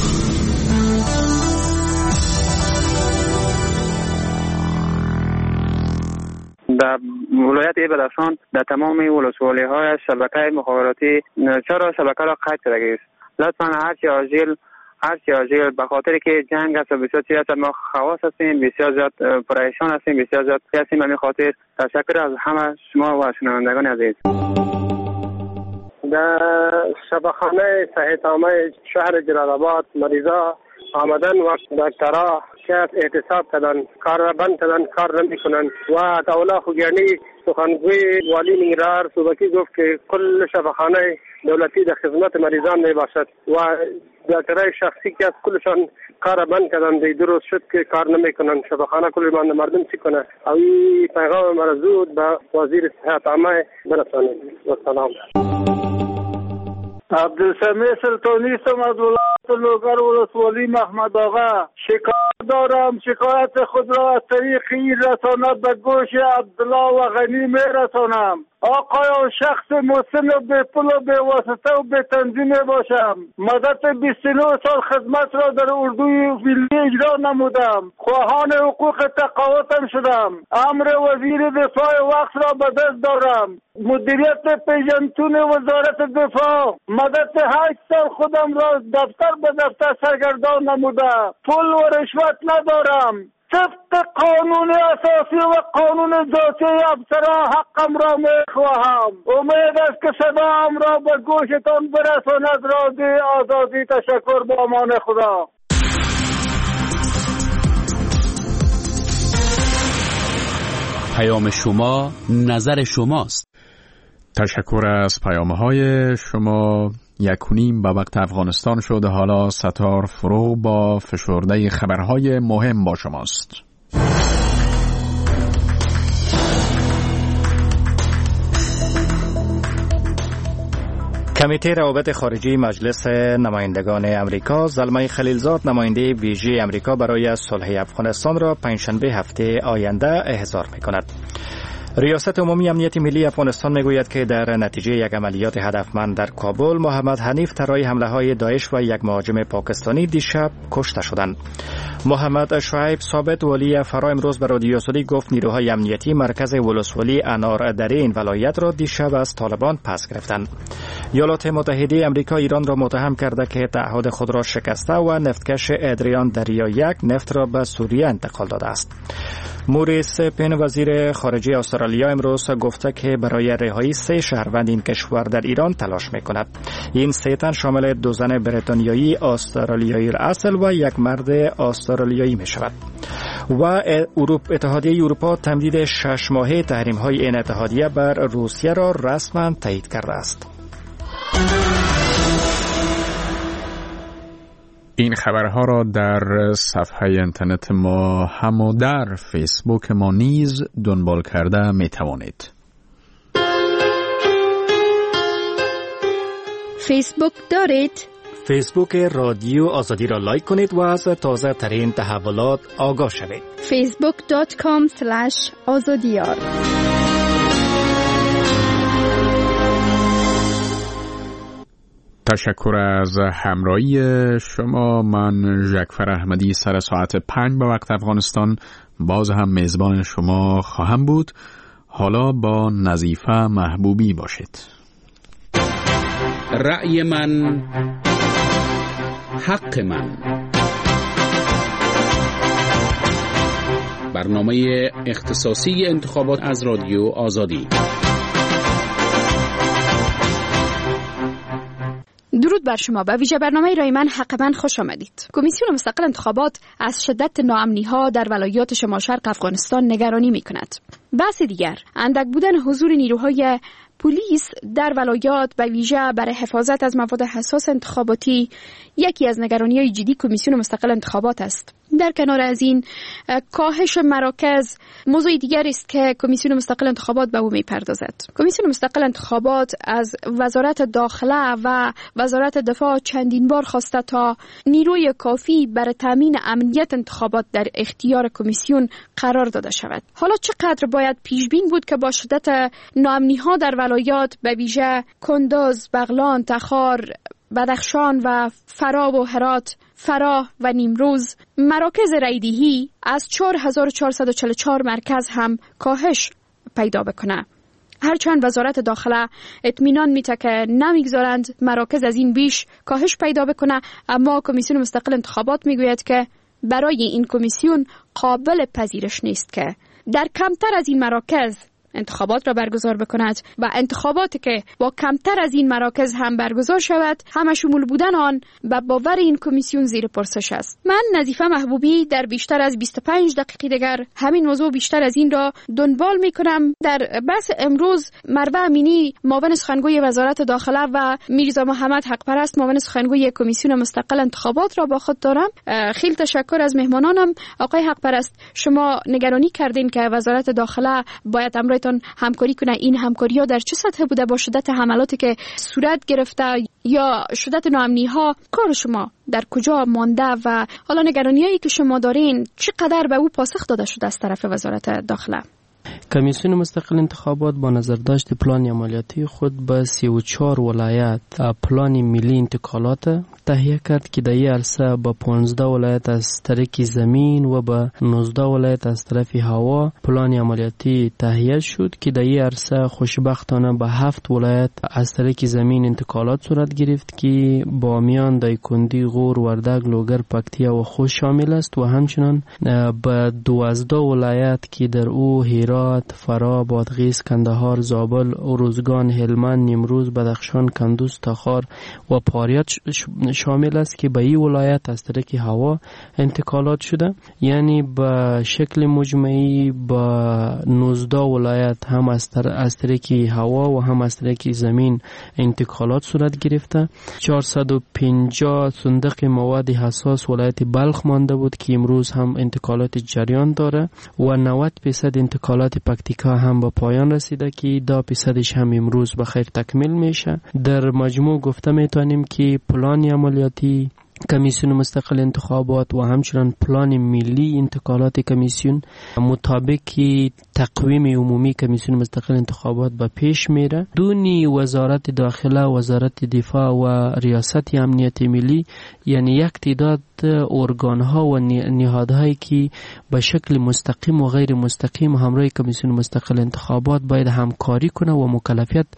در ولایت بدخشان در تمام ولسوالی های شبکه مخابراتی چرا شبکه را قطع کرده است. لطفا هرچی عاجل هرچی عاجل به خاطر که جنگ است و بسیار چیز است ما خواص هستیم، بسیار زیاد پریشان هستیم، بسیار زیاد هستیم. همین خاطر تشکر از همه شما و شنوندگان عزیز. در شفاخانه صحت‌عامه شهر جلال آباد مریضا آمدن و دکترها که اعتصاب کردن، کار را بند کردن، کار نمی کنن و دوله خوگیانی سخنگوی والی نگرار صوبکی گفت که کل شفاخانه دولتی در خدمت مریضان می باشد و دکترای شخصی که از کلشان کار بند کردن، دی درست شد که کار نمیکنن، شفاخانه کل مردم چی کنه. او این پیغام مرا زود به وزیر صحت عامه برسانید. و سلام. عبدالسمیع سلطانی هستم از ولایت لوگر ولسوالی محمد آقا. شکایت دارم، شکایت خود را از طریق این رسانه به گوش عبدالله و غنی می رسانم. آقای شخص مسن و به پول و به واسطه و به تنظیم باشم. مدت بیست و نه سال خدمت را در اردوی ملی اجرا نمودم. خواهان حقوق تقاعدم شدم. امر وزیر دفاع وقت را به دست دارم. مدیریت پیژنتون وزارت دفاع مدت هشت سال خودم را دفتر به دفتر سرگردان نموده. پول و رشوت ندارم. طبق قانون اساسی و قانون ذاتی افسران حقم را میخواهم. امید است که صدام را به گوشتان برساند. رادیو آزادی. تشکر. با امان خدا. پیام شما نظر شماست. تشکر از پیام‌های شما. یک و نیم به وقت افغانستان شد. حالا ستار فرو با فشرده خبرهای مهم با شماست. کمیته روابط خارجی مجلس نمایندگان امریکا زلمه خلیلزاد نماینده ویژه امریکا برای صلح افغانستان را پنجشنبه هفته آینده احضار می‌کند. ریاست عمومی امنیت ملی افغانستان میگوید که در نتیجه یک عملیات هدفمند در کابل محمد حنیف طرای حمله های داعش و یک مهاجم پاکستانی دیشب کشته شدند. محمد شعیب ثابت ولی فرا امروز به رادیو سعودی گفت نیروهای امنیتی مرکز ولسوالی انار دره این ولایت را دیشب از طالبان پس گرفتند. ایالات متحده امریکا ایران را متهم کرده که تعهد خود را شکسته و نفتکش ادریان دریا یک نفت را به سوریه انتقال داده است. موریس پین وزیر خارجه استرالیا امروز گفته که برای رهایی سه شهروند این کشور در ایران تلاش میکند. این سه تن شامل دو زن بریتانیایی استرالیایی اصل و یک مرد استرالیایی می شود. و اتحادیه اروپا تمدید شش ماهه تحریم های این اتحادیه بر روسیه را رسما تایید کرده است. این خبرها را در صفحه اینترنت ما هم و در فیسبوک ما نیز دنبال کرده می توانید. فیسبوک دارید؟ فیسبوک رادیو آزادی را لایک کنید و از تازه ترین تحولات آگاه شوید. فیسبوک دات کام اسلش آزادیار. تشکر از همراهی شما. من جعفر احمدی سر ساعت پنج به وقت افغانستان باز هم میزبان شما خواهم بود. حالا با نظیفه محبوبی باشید. رأی من حق من. برنامه اختصاصی انتخابات از رادیو آزادی. درود بر شما. به ویژه برنامه رای من حق من خوش آمدید. کمیسیون مستقل انتخابات از شدت ناامنی ها در ولایات شمال شرق افغانستان نگرانی می کند. بحث دیگر، اندک بودن حضور نیروهای پلیس در ولایات به ویژه برای حفاظت از مواد حساس انتخاباتی یکی از نگرانی‌های جدی کمیسیون مستقل انتخابات است. در کنار از این کاهش مراکز موضوع دیگری است که کمیسیون مستقل انتخابات به او می‌پردازد. کمیسیون مستقل انتخابات از وزارت داخله و وزارت دفاع چندین بار خواسته تا نیروی کافی برای تامین امنیت انتخابات در اختیار کمیسیون قرار داده شود. حالا چقدر باید پیش بین بود که با شدت ناامنی‌ها در ولایات به ویژه کندز، بغلان، تخار، بدخشان و فرا و هرات، فراه و نیمروز مراکز رایدهی از چهار هزار و چهارصد و چهل و چهار مرکز هم کاهش پیدا بکنه. هرچند وزارت داخله اطمینان میده که نمیگذارند مراکز از این بیش کاهش پیدا بکنه، اما کمیسیون مستقل انتخابات میگوید که برای این کمیسیون قابل پذیرش نیست که در کمتر از این مراکز انتخابات را برگزار بکند و انتخاباتی که با کمتر از این مراکز هم برگزار شود همه شمول بودن آن و باور این کمیسیون زیر پرسش است. من نظیفه محبوبی در بیشتر از بیست و پنج دقیقه دیگر همین موضوع بیشتر از این را دنبال می کنم. در بحث امروز مروه امینی معاون سخنگوی وزارت داخله و میرزا محمد حقپرست معاون سخنگوی کمیسیون مستقل انتخابات را با خود دارم. خیلی تشکر از مهمانانم. آقای حقپرست، شما نگرانی کردین که وزارت داخله باید امرایتان همکاری کنه. این همکاری ها در چه سطح بوده با شدت حملاتی که صورت گرفته یا شدت ناامنی ها؟ کار شما در کجا مانده و حالا نگرانیایی که شما دارین چقدر به او پاسخ داده شده از طرف وزارت داخله؟ کمیسیون مستقل انتخابات با نظر داشت پلان عملیاتی خود به سی و چهار ولایت پلان ملی انتقالات تهیه کرد که در این عرصه با پانزده ولایت از طریق زمین و با نوزده ولایت از طرف هوا پلان عملیاتی تهیه شد که در این عرصه خوشبختانه به هفت ولایت از طریق زمین انتقالات صورت گرفت که بامیان، دایکندی، غور، وردگ، لوگر، پکتیا و خوست شامل است و همچنان به دوازده ولایت که در او هرات، فرا، بادغیس، کندهار، زابل، ارزگان، هلمند، نیمروز، بدخشان، کندوز، تخار و پاریات شامل است که به این ولایت از طریق هوا انتقالات شده. یعنی به شکل مجموعی با نوزده ولایت هم از طریق هوا و هم از طریق زمین انتقالات صورت گرفته. چهارصد و پنجاه صندوق مواد حساس ولایت بلخ مانده بود که امروز هم انتقالات جریان داره و نود درصد انتقالات پکتیکا هم به پایان رسیده که ده درصدش هم امروز به خیر تکمیل میشه. در مجموع گفته میتونیم که پلان عملیاتی کمیسیون مستقل انتخابات و همچنان پلان ملی انتقالات کمیسیون مطابق تقویم عمومی کمیسیون مستقل انتخابات به پیش میره. دونی وزارت داخله، وزارت دفاع و ریاست امنیت ملی، یعنی یک تعداد ارگان ها و نهادهایی که به شکل مستقیم و غیر مستقیم همراه کمیسیون مستقل انتخابات باید همکاری کنه و مکلفیت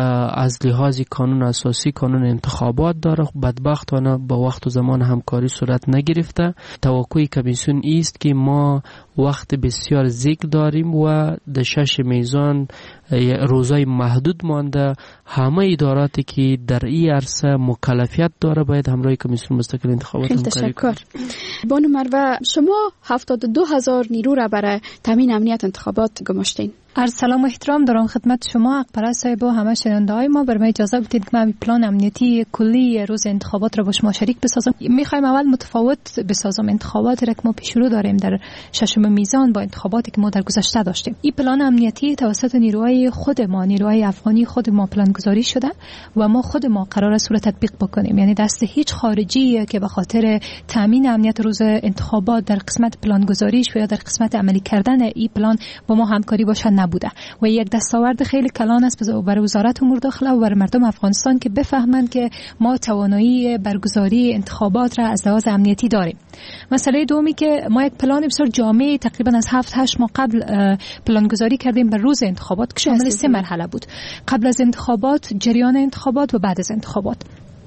از لحاظ قانون اساسی قانون انتخابات داره. بدبختانه با وقت و زمان همکاری صورت نگرفته. توقع کمیسیون است که ما وقت بسیار زیگ داریم و در شش میزان روزای محدود مانده همه اداراتی که در این عرصه مکلفیت داره باید همراه کمیسیون مستقل انتخابات همکاری کنه. بانو مروه، شما هفتاد و دو هزار نیرو را برای تامین امنیت انتخابات گماشتین. عرض سلام و احترام دارم خدمت شما حقپرست صاحب و همه شنونده های ما. برای اجازه بدید که من پلان امنیتی کلی روز انتخابات را با شما شریک بسازم. میخوایم اول متفاوت بسازم انتخابات را که ما پیش رو داریم در ششم میزان با انتخاباتی که ما در گذشته داشتیم. این پلان امنیتی توسط نیروهای خود ما، نیروهای افغانی خود ما پلان گذاری شده و ما خود ما قرار است رو تطبیق بکنیم. یعنی دست هیچ خارجی که به خاطر تامین امنیت روز انتخابات در قسمت پلان گذاریش و یا در قسمت عملی کردن این پلان با ما همکاری باشه نبوده و یک دستاورد خیلی کلان است برای وزارت امور داخله و برای مردم افغانستان که بفهمند که ما توانایی برگزاری انتخابات را از لحاظ امنیتی داریم. مسئله دومی که ما یک پلان بسیار جامع تقریبا از هفت هشت ماه قبل پلان گذاری کردیم بر روز انتخابات که شامل سه مرحله بود: قبل از انتخابات، جریان انتخابات و بعد از انتخابات.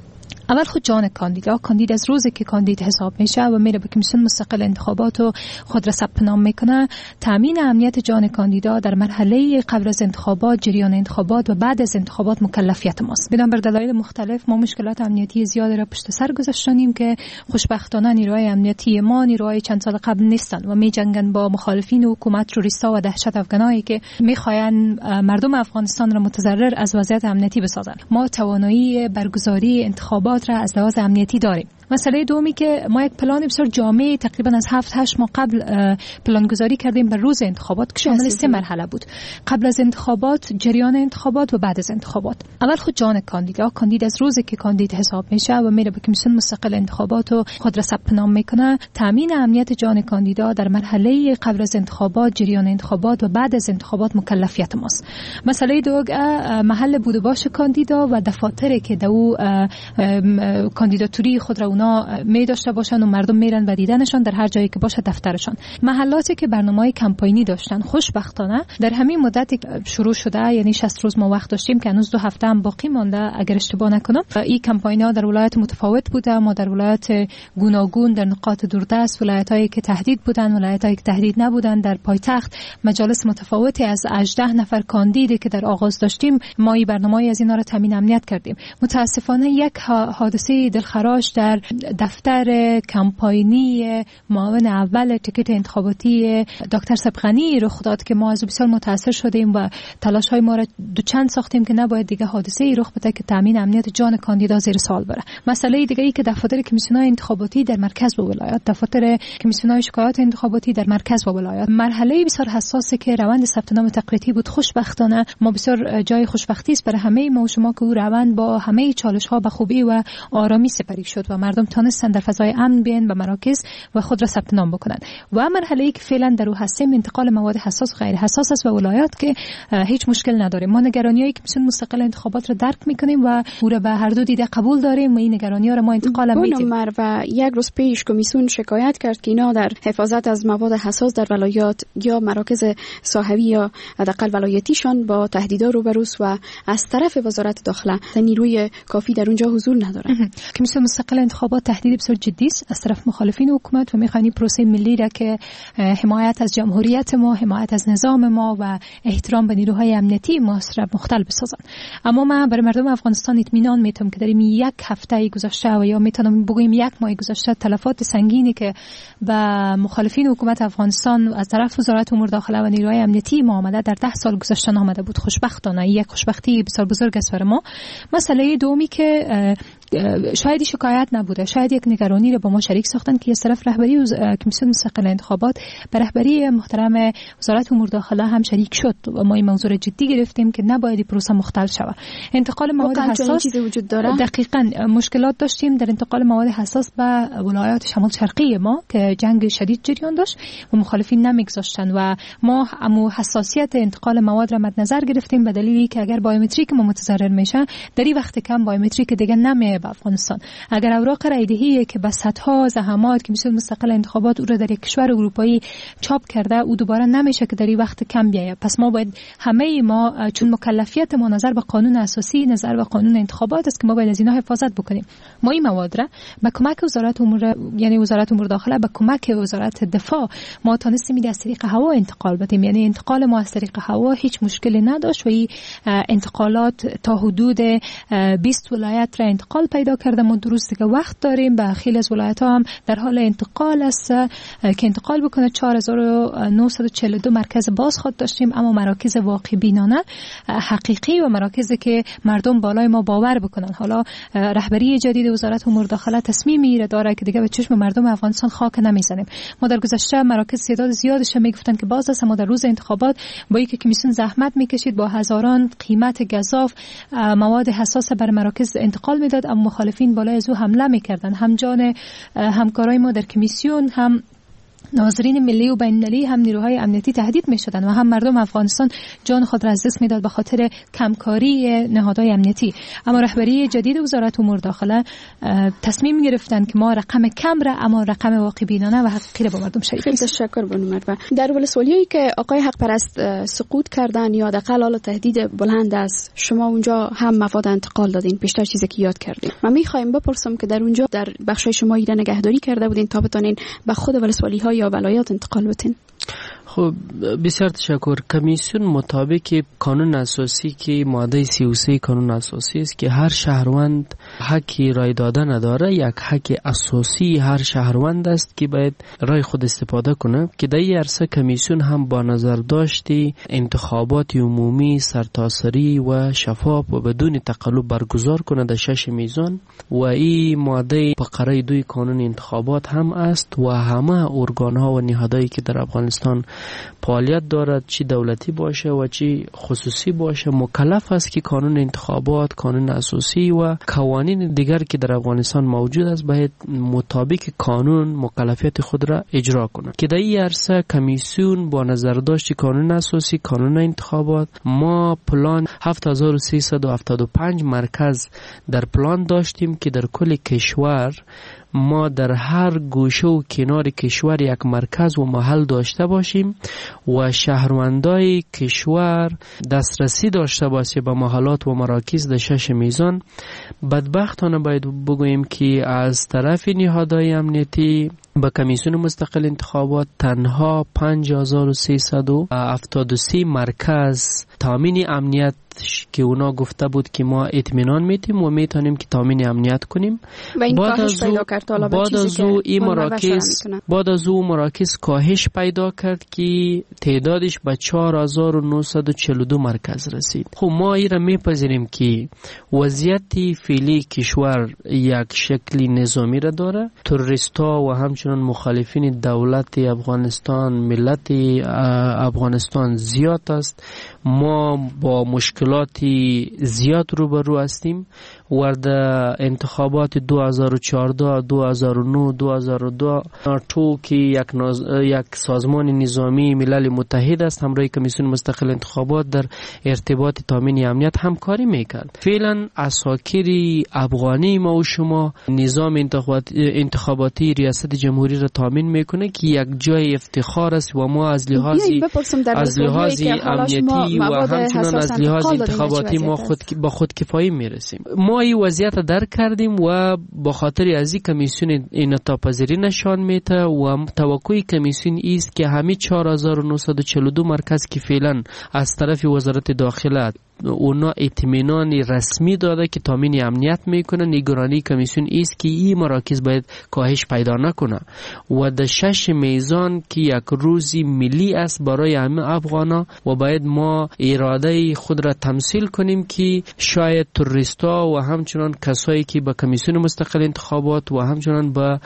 اول خود جان کاندیدا، کاندید از روزی که کاندید حساب میشه و میره به کمیسیون مستقل انتخابات و خود را ثبت نام میکنه، تامین امنیت جان کاندیدا در مرحله قبل از انتخابات، جریان انتخابات و بعد از انتخابات مکلفیت ماست. بدان بر دلایل مختلف ما مشکلات امنیتی زیادی را پشت سر گذاشتیم که خوشبختانه نیروهای امنیتی ما نیروهای چند سال قبل نیستن و میجنگن با مخالفین حکومت، توریستا و دهشت افغانایی که میخواین مردم افغانستان را متضرر از وضعیت امنیتی بسازن. ما توانایی برگزاری انتخابات را از لحاظ امنیتی داریم. مسئله دومی که ما یک پلان بسیار جامع تقریبا از هفت هشت ماه قبل پلان گذاری کردیم بر روز انتخابات که شامل سه مرحله بود: قبل از انتخابات، جریان انتخابات و بعد از انتخابات. اول خود جان کاندیدا، کاندید از روزی که کاندید حساب میشه و میره به کمیسیون مستقل انتخابات و خود را ثبت نام میکنه، تامین امنیت جان کاندیدا در مرحله قبل از انتخابات، جریان انتخابات و بعد از انتخابات مکلفیت ماست. مسئله دوم محل بود و باش کاندیدا و دفاتری که دو کاندیداتوری خود را اونا می داشته باشن و مردم میرن و دیدنشان در هر جایی که باشه، دفترشان. محلاتی که برنامه‌های کمپاینی داشتن خوشبختانه در همین مدتی شروع شده، یعنی شصت روز ما وقت داشتیم که هنوز دو هفته هم باقی مانده اگر اشتباه نکنم. این کمپاین‌ها در ولایت متفاوت بوده. ما در ولایت گوناگون، در نقاط دوردست، ولایت‌هایی که تهدید بودن، ولایت‌هایی که تهدید نبودن، در پایتخت مجالس متفاوتی از هجده نفر کاندیدی که در آغاز داشتیم، ما این برنامه‌ای از اینا را تامین امنیت کردیم. متاسفانه یک حادثه دلخراش در دفتر کمپاینی معاون اول تیکت انتخاباتی دکتر سبغنی رخ داد که ما از بسیار متاثر شدیم و تلاش‌های ما را دو چند ساختیم که نباید دیگه حادثه‌ای رخ بده که تامین امنیت جان کاندیدا زیر سوال بره. مسئله دیگه ای که دفاتر کمیسیون‌های انتخاباتی در مرکز و ولایت، دفاتر کمیسیون‌های شکایات انتخاباتی در مرکز و ولایت، مرحله بسیار حساسی که روند ثبت نام تقریطی بود. خوشبختانه ما بسیار جای خوشبختی است برای همه ما و شما که او روند با همه چالش‌ها به خوبی و آرامی سپری شد و مردم تونستن در فضای امن بیان به مراکز و خود را ثبت نام بکنند. و مرحله‌ای که فعلا در او هستیم انتقال مواد حساس و غیر حساس است و ولایات که هیچ مشکل نداریم. ما نگرانی‌های کمیسیون مستقل انتخابات را درک می‌کنیم و او را به هر دو دیده قبول داریم و این نگرانی‌ها را ما انتقال می‌دیم. و یک روز پیش کمیسیون شکایت کرد که اینا در حفاظت از مواد حساس در ولایات یا مراکز صاحبی یا حداقل ولایتیشان با تهدیدات روبروست و از طرف وزارت داخله نیروی کافی در اونجا حضور نداره. کمیسیون مستقل انتخابات تهدید بسیار جدی است از طرف مخالفین حکومت و می‌خواهیم پروسه ملی را که حمایت از جمهوریت ما، حمایت از نظام ما و احترام به نیروهای امنیتی معاصر مختل بسازن. اما من برای مردم افغانستان اطمینان میتونم که در این یک هفته گذشته و یا میتونم بگویم یک ماه گذشته تلفات سنگینی که به مخالفین حکومت افغانستان از طرف وزارت امور داخله و نیروهای امنیتی ما آمده در ده سال گذشته آمده بود. خوشبختانه یک خوشبختی بسیار بزرگ است برای ما. مسئله دومی که شاید شکایت نبوده، شاید یک نگرانی رو با ما شریک ساختن که از طرف رهبری کمیسیون مستقل انتخابات به رهبری محترم وزارت امور داخله هم شریک شد و ما این موضوع رو جدی گرفتیم که نباید پروسه مختل شود. انتقال مواد حساس وجود داره. دقیقاً مشکلات داشتیم در انتقال مواد حساس به ولایات شمال شرقی ما که جنگ شدید جریان داشت و مخالفین نمیگذاشتن و ما امو حساسیت انتقال مواد را مد نظر گرفتیم به دلیلی که اگر بایومتریک ما متضرر میشه در این وقت کم بایومتریک دیگه نمیه به افغانستان. اگر اوراق رایدهی که به صدها زحمات کمیسیون مستقل انتخابات او را در یک کشور اروپایی چاپ کرده او دوباره نمیشه که در این وقت کم بیاید. پس ما باید همه ما چون مکلفیت ما نظر به قانون اساسی، نظر به قانون انتخابات است که ما باید از اینا حفاظت بکنیم. ما این مواد را به کمک وزارت امور یعنی وزارت امور داخله به کمک وزارت دفاع ما تونستیم از طریق هوا انتقال بدیم. یعنی انتقال ما از طریق هوا هیچ مشکلی نداشت و این انتقالات تا حدود بیست ولایت را انتقال پیدا کرده. ما دو روز دیگه وقت داریم. به خیلی از ولایت ها هم در حال انتقال است که انتقال بکنه. چهار هزار و نهصد و چهل و دو مرکز باز خود داشتیم اما مراکز واقع بینانه حقیقی و مراکزی که مردم بالای ما باور بکنن. حالا رهبری جدید وزارت امور داخله تصمیمی را داره که دیگه به چشم مردم افغانستان خاک نمیزنیم. ما در گذشته مراکز تعداد زیادش میگفتن که باز است اما در روز انتخابات با اینکه کمیسیون زحمت میکشید با هزاران قیمت گزاف مواد حساس بر مراکز انتقال میداد اما مخالفین بالای از او حمله میکردن. هم جان همکارای ما در کمیسیون، هم ناظرین ملی و بین‌المللی، هم نیروهای امنیتی تهدید می‌شدند و هم مردم افغانستان جان خود را از دست می‌داد به خاطر کمکاری نهادهای امنیتی. اما رهبری جدید وزارت امور داخله تصمیم گرفتن که ما رقم کم را اما رقم واقع بینانه و حقیقی را با مردم شریک کنیم. خیلی تشکر بانو مرو. در ولسوالیایی که آقای حق پرست سقوط کردن یا حداقل حالا تهدید بلند از شما اونجا هم مواد انتقال دادین، بیشتر چیزی که یاد کردین. من می‌خوایم بپرسم که در اونجا در بخشای شما ایده نگهداری کرده بودین تا بتونین به خود ولسوالی‌ها یا ولایات انتقال بدین؟ خب بسیار تشکر. کمیسیون مطابق قانون اساسی که ماده سی و سه قانون اساسی است که هر شهروند حقی رای دادن نداره، یک حق اساسی هر شهروند است که باید رای خود استفاده کنه که در این عرصه کمیسیون هم با نظر داشتی انتخابات عمومی سرتاسری و شفاف و بدون تقلب برگزار کنه در شش میزان و این ماده فقره دوی قانون انتخابات هم است و همه ارگان ها و نهادهایی که در افغانستان فعالیت دارد چی دولتی باشه و چی خصوصی باشه مکلف است که قانون انتخابات، قانون اساسی و قوانین دیگر که در افغانستان موجود است باید مطابق قانون مکلفیت خود را اجرا کنند. که در این عرصه کمیسیون با نظر داشت قانون اساسی، قانون انتخابات، ما پلان هفت هزار و سیصد و هفتاد و پنج مرکز در پلان داشتیم که در کل کشور ما در هر گوشه و کنار کشور یک مرکز و محل داشته باشیم و شهروندای کشور دسترسی داشته باشه به محلات و مراکز در شش میزان. بدبختانه باید بگوییم که از طرف نهادهای امنیتی با کمیسیون مستقل انتخابات تنها پنج هزار و سیصد و هفتاد و سه مرکز تامین امنیت که اونا گفته بود که ما اطمینان میتیم و میتونیم که تامین امنیت کنیم. بعد از او بعد از او این مراکز بعد از او مراکز کاهش پیدا کرد که تعدادش به چهار هزار و نهصد و چهل و دو مرکز رسید. خب ما این را میپذیریم که وضعیت فعلی کشور یک شکلی نظامی را داره. تروریستا و همچنان مخالفین دولت افغانستان، ملت افغانستان زیاد است. ما با مشکلاتی زیاد روبرو هستیم. ورد انتخابات دو هزار و چهارده، دو هزار و نه، دو هزار و دو تو که یک, ناز... یک سازمان نظامی ملل متحد است همراه کمیسیون مستقل انتخابات در ارتباط تامین امنیت همکاری میکرد. فعلا اساکیر افغانی ما و شما نظام انتخاباتی ریاست جمهوری را تامین میکنه که یک جای افتخار است و ما از لحاظ از لحاظ امنیتی و همچنان از لحاظ انتخاباتی ما خود با خود کفایی میرسیم. ما این وضعیت درک کردیم و با خاطر از این کمیسیون انعطاف‌پذیری نشان میده و توقع کمیسیون است که همه چهار هزار و نهصد و چهل و دو مرکز که فعلا از طرف وزارت داخله اونا اطمینان رسمی داده که تامین امنیت میکنه. نگرانی کمیسیون است که این مراکز باید کاهش پیدا نکنه و در شش میزان که یک روزی ملی است برای همه افغانا و باید ما اراده خود را تمثیل کنیم که شاید تروریستا و همچنان کسایی که به کمیسیون مستقل انتخابات و همچنان به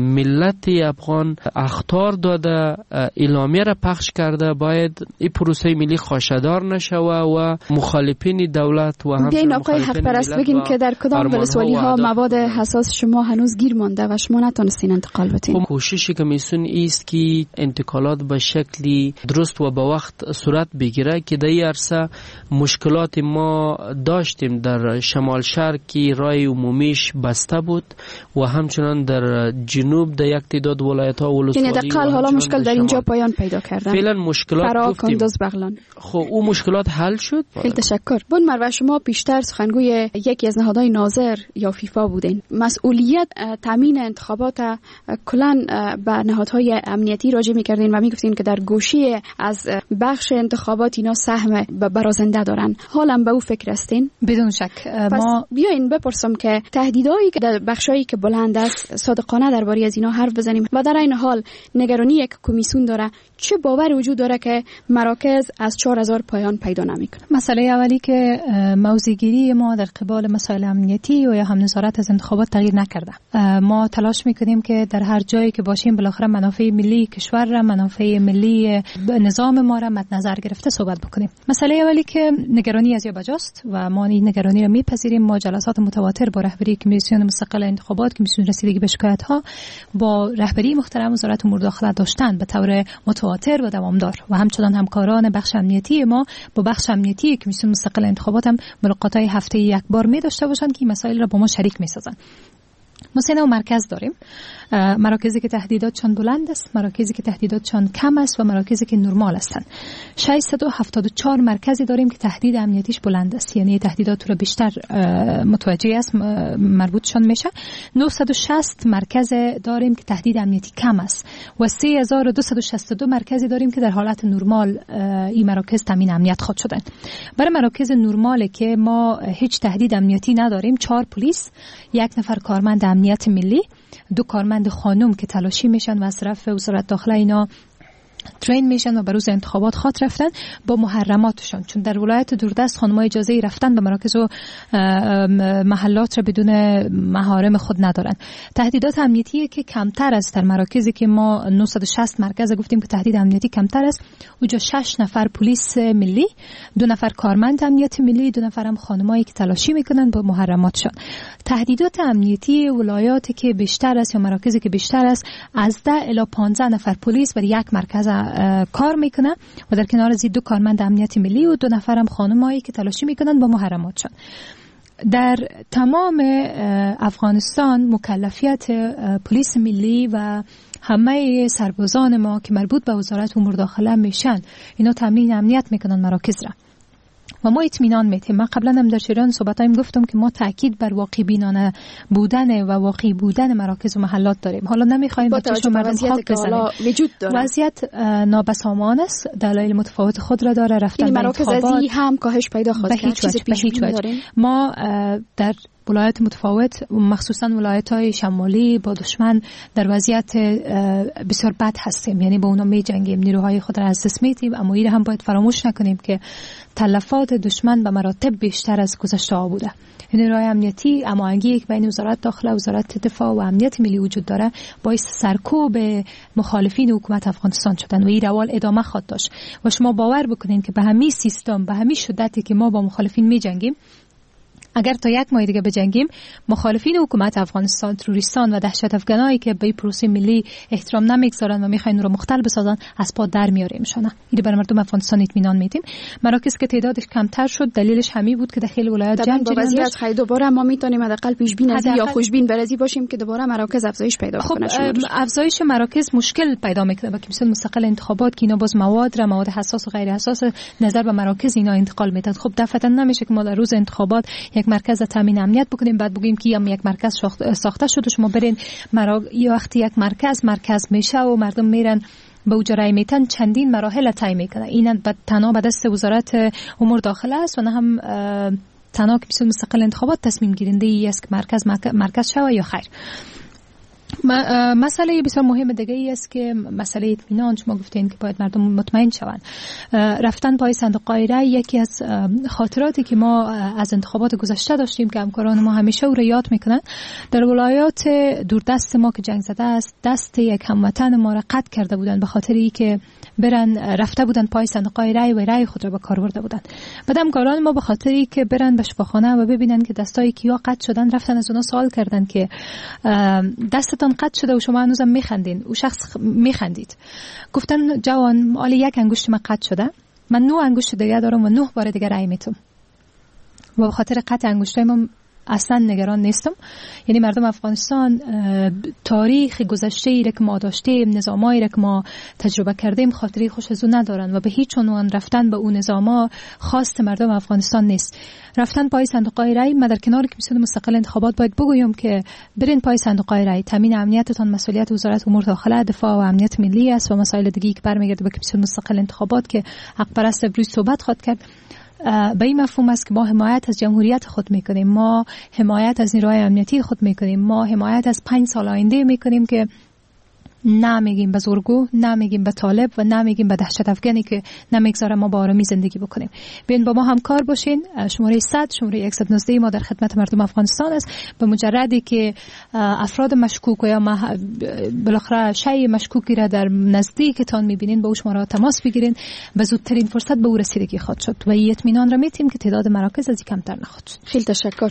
ملت افغان اخطار داده اعلامیه را پخش کرده باید این پروسه ملی خاشدار نشوه و مخالفین دولت و همچنان آقای حق پرست بگیم که در کدام ولسوالی ها مواد حساس شما هنوز گیر مانده و شما نتونستین انتقال بدین؟ کوشش کمیسیون است که انتقالات به شکلی درست و به وقت صورت بگیره که در این عرصه مشکلات ما داشتیم در شمال شرق که راه عمومیش بسته بود و همچنان در جنوب در یک تعداد ولایت ها ولسوالی یعنی دقیقاً حالا مشکل در اینجا پایان پیدا کردن. فعلا مشکلات گفتیم. خب اون مشکلات حل شد. خیلی تشکر. بون مروه شما پیشتر سخنگوی یکی از نهادهای ناظر یا فیفا بودین. مسئولیت تامین انتخابات کلاً به نهادهای امنیتی راجع می‌کردین و میگفتین که در گوشی از بخش انتخابات اینا سهم برازنده دارن. حالا به او فکر هستین؟ بدون شک. ما بیاین بپرسم که تهدیدایی که در بخشایی که بلند است صادقانه درباره از اینا حرف بزنیم و در این حال نگرانی یک کمیسیون داره چه باور وجود داره که مراکز از چهار هزار پایان پیدا نمیکنه؟ مسئله اولی که موضع‌گیری ما در قبال مسائل امنیتی و یا هم نظارت از انتخابات تغییر نکرده. ما تلاش میکنیم که در هر جایی که باشیم بالاخره منافع ملی کشور را، منافع ملی نظام ما را مد نظر گرفته صحبت بکنیم. مسئله اولی که نگرانی از یا بجاست و ما این نگرانی را میپذیریم. ما جلسات متواتر با رهبری کمیسیون مستقل انتخابات، کمیسیون رسیدگی به شکایت ها با رهبری محترم وزارت امور داخله داشتن به طور متواتر و دوامدار و همچنان همکاران بخش امنیتی ما با بخش امنیتی کمیسیون مستقل انتخابات هم ملاقات‌های هفته یک بار می داشته باشند که این مسائل را با ما شریک می سازند. ما سه نوع مرکز داریم. مراکزی که تهدیداتشان بلند است، مراکزی که تهدیداتشان کم است و مراکزی که نرمال هستند. ششصد و هفتاد و چهار مرکزی داریم که تهدید امنیتیش بلند است، یعنی تهدیدات رو بیشتر متوجه است، مربوطشان میشه. نهصد و شصت مرکز داریم که تهدید امنیتی کم است و سه هزار و دویست و شصت و دو مرکزی داریم که در حالت نرمال این مراکز تامین امنیت خود شدن. برای مراکز نرمال که ما هیچ تهدید امنیتی نداریم، چهار پلیس، یک نفر کارمند امنیت ملی، دو کارمند خانم که تلاشی میشن و از طرف وزارت داخله اینا ترین میشن و به روز انتخابات خاط رفتن با محرماتشون، چون در ولایت دوردست خانم‌ها اجازه رفتن به مراکز و محلات را بدون محارم خود ندارن. تهدیدات امنیتی که کمتر است در مراکزی که ما نهصد و شصت مرکز گفتیم که تهدید امنیتی کمتر است، اونجا شش نفر پلیس ملی، دو نفر کارمند امنیت ملی، دو نفر هم خانمایی که تلاشی میکنن با محرماتشون. تهدیدات امنیتی ولایاتی که بیشتر است یا مراکزی که بیشتر است از ده الی پانزده نفر پلیس بر یک مرکز کار میکنه و در کنار از دو کارمند امنیت ملی و دو نفر هم خانمایی که تلاشی میکنن با محرماتشون. در تمام افغانستان مکلفیت پلیس ملی و همه سربازان ما که مربوط به وزارت امور داخله میشن اینا تامین امنیت میکنن مراکز را و ما اطمینان میتیم. من قبلا هم در جریان صحبتایم گفتم که ما تاکید بر واقعی بینانه بودن و واقعی بودن مراکز و محلات داریم. حالا نمیخوایم با توجه به وضعیت که حالا وجود داره، وضعیت نابسامان است، دلایل متفاوت خود را داره. رفتن به انتخابات مراکز هم کاهش پیدا خواهد کرد. چیز پیش بینی داریم. ما در ولایت متفاوت مخصوصا ولایت‌های شمالی با دشمن در وضعیت بسیار بد هستیم، یعنی با اونا می جنگیم، نیروهای خود را از دست میدیم. اما این هم باید فراموش نکنیم که تلفات دشمن به مراتب بیشتر از گذشته ها بوده. نیروهای امنیتی هماهنگی که بین وزارت داخله، وزارت دفاع و امنیت ملی وجود داره باعث سرکوب مخالفین حکومت افغانستان شدن و این روال ادامه خواهد داشت. و شما باور بکنین که به همین سیستم، به همین شدتی که ما با مخالفین می جنگیم، اگر تا یک ماه دیگه بجنگیم، مخالفین حکومت افغانستان، تروریستان و دهشت افغانایی که به پروسه ملی احترام نمیگذارن و میخواین رو مختل بسازن از پا در میاریمشون. این برای مردم افغانستان اطمینان میدیم. مراکز که تعدادش کمتر شد دلیلش همین بود که داخل ولایت جنگ جریان داشت. خیلی دوباره ما میتونیم حداقل پیش بین از یا خوشبین برازی باشیم که دوباره مراکز افزایش پیدا کنه. خب افزایش مراکز مشکل پیدا میکنه با کمیسیون مستقل انتخابات که اینا باز مواد را مواد حساس و غیر حساس نظر به مراکز اینا انتقال میدن. خب دفعتا نمیشه که ما در روز انتخابات یک مرکز تامین امنیت بکنیم بعد بگیم که هم یک مرکز ساخته شده شما برین مرا... یه وقتی یک مرکز مرکز میشه و مردم میرن به اجرای میتن چندین مراحل طی میکنه. این تنها به دست وزارت امور داخله است و نه هم تنها کمیسیون مستقل انتخابات تصمیم گیرنده ای است که مرکز مرکز شوه یا خیر. مسئله بسیار مهم دیگه ای است که مسئله اطمینان. شما گفتین که باید مردم مطمئن شوند. رفتن پای صندوق رای یکی از خاطراتی که ما از انتخابات گذشته داشتیم که همکاران ما همیشه او را یاد میکنن. در ولایات دوردست ما که جنگ زده است، دست یک هموطن ما را قطع کرده بودن به خاطر اینکه برن رفته بودن پای صندوق رای و رای خود را به کار برده بودن. بعد همکاران ما به خاطر اینکه برن به شفاخانه و ببینن که دستای کیا قطع شدن، رفتن از اونا سوال کردن که دست قطع شده و شما هنوزم میخندین. او شخص میخندید. گفتن جوان مال یک انگشت من قطع شده، من نه انگشت دیگه دارم و نه بار دیگه رای میتونم و به خاطر قطع انگشتای من اصلا نگران نیستم. یعنی مردم افغانستان تاریخ گذشته ای که ما داشتیم، نظامایی که ما تجربه کردیم خاطری خوش از اون ندارن و به هیچ عنوان رفتن به اون نظاما خواست مردم افغانستان نیست. رفتن پای صندوق رای، ما در کنار کمیسیون مستقل انتخابات باید بگویم که برین پای صندوق رای. تامین امنیتتان مسئولیت وزارت امور داخله، دفاع و امنیت ملی است و مسائل دیگه که برمیگرده به کمیسیون مستقل انتخابات که حق پرست روی صحبت خواهد کرد. به این مفهوم است که ما حمایت از جمهوریت خود میکنیم، ما حمایت از نیروهای امنیتی خود میکنیم، ما حمایت از پنج سال آینده میکنیم که نمیگیم به زورگو، نمیگیم به طالب و نمیگیم به دهشت افغانی که نمیگذاره ما با آرامی زندگی بکنیم. بیاین با ما همکار باشین. شماره صد شماره صد و نوزده ما در خدمت مردم افغانستان است. به مجردی که افراد مشکوک یا بالاخره شیء مشکوکی را در نزدیکتان میبینین با او شماره تماس بگیرین و زودترین فرصت به او رسیدگی خواهد شد و این اطمینان را میتیم که تعداد مراکز از کمتر نخواهد شد. خیلی تشکر.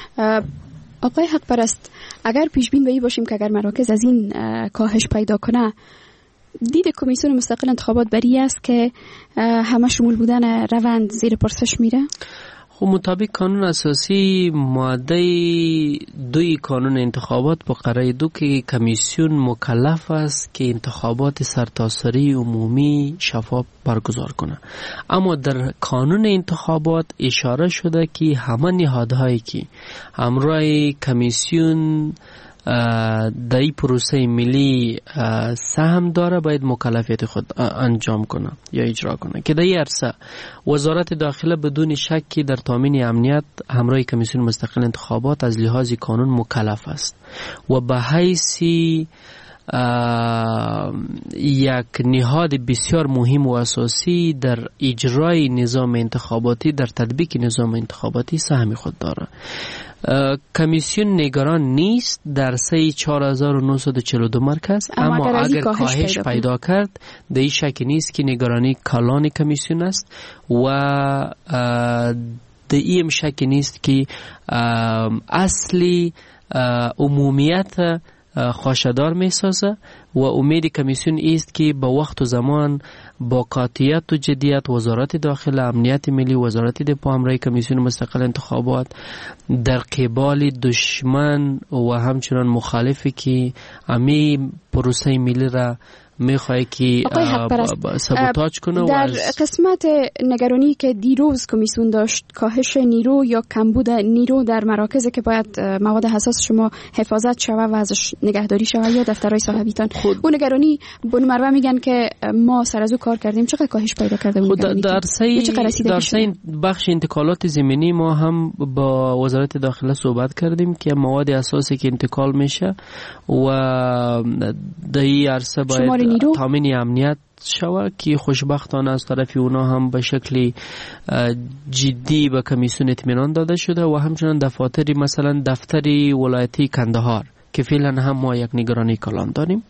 آقای حق پرست، اگر پیش بین بایی باشیم که اگر مراکز از این کاهش پیدا کنه، دید کمیسیون مستقل انتخابات بری است که همه شمول بودن روند زیر پرسش میره؟ خب مطابق قانون اساسی ماده دوی قانون انتخابات با قرار دو که کمیسیون مکلف است که انتخابات سرتاسری عمومی شفاف برگزار کنه. اما در قانون انتخابات اشاره شده که همه نهادهایی که همراه کمیسیون در این پروسه ملی سهم داره باید مکلفیت خود انجام کنه یا اجرا کنه که در این عرصه وزارت داخله بدون شکی در تامین امنیت همراه کمیسیون مستقل انتخابات از لحاظ قانون مکلف است و به حیث یک نهاد بسیار مهم و اساسی در اجرای نظام انتخاباتی، در تطبیق نظام انتخاباتی سهم خود داره. کمیسیون نگران نیست در سه چهار هزار و نهصد و چهل و دو مرکز، اما, اما اگر, اگر کاهش پیدا, پیدا کرد در این شک نیست که نگرانی کلان کمیسیون است و در این شک نیست که اصلی عمومیت خواستار می سازه و امید کمیسیون است که با وقت و زمان با قاطعیت و جدیت وزارت داخله، امنیت ملی، وزارت دفاع همراه کمیسیون مستقل انتخابات در قبال دشمن و همچنان مخالفی که امی پروسه ملی را میخواه که سابوتاژ کنه. در قسمت نگرانی که دیروز کمیسیون داشت، کاهش نیرو یا کمبود نیرو در مراکزی که باید مواد حساس شما حفاظت شوه و ازش نگهداری شوه یا دفترهای صاحبیتان، اون نگرانی بنو مروه میگن که ما سر از او کار کردیم، چقدر کاهش پیدا کرده اون نگرانی؟ در سه در سه بخش انتقالات زمینی ما هم با وزارت داخله صحبت کردیم که مواد اساسی که انتقال میشه و در این عرصه باید تامین امنیت شود که خوشبختانه از طرف اونا هم به شکل جدی به کمیسیون اطمینان داده شده و همچنان دفاتری مثلا دفتری ولایتی کندهار که فعلا هم ما یک نگرانی کلان داریم،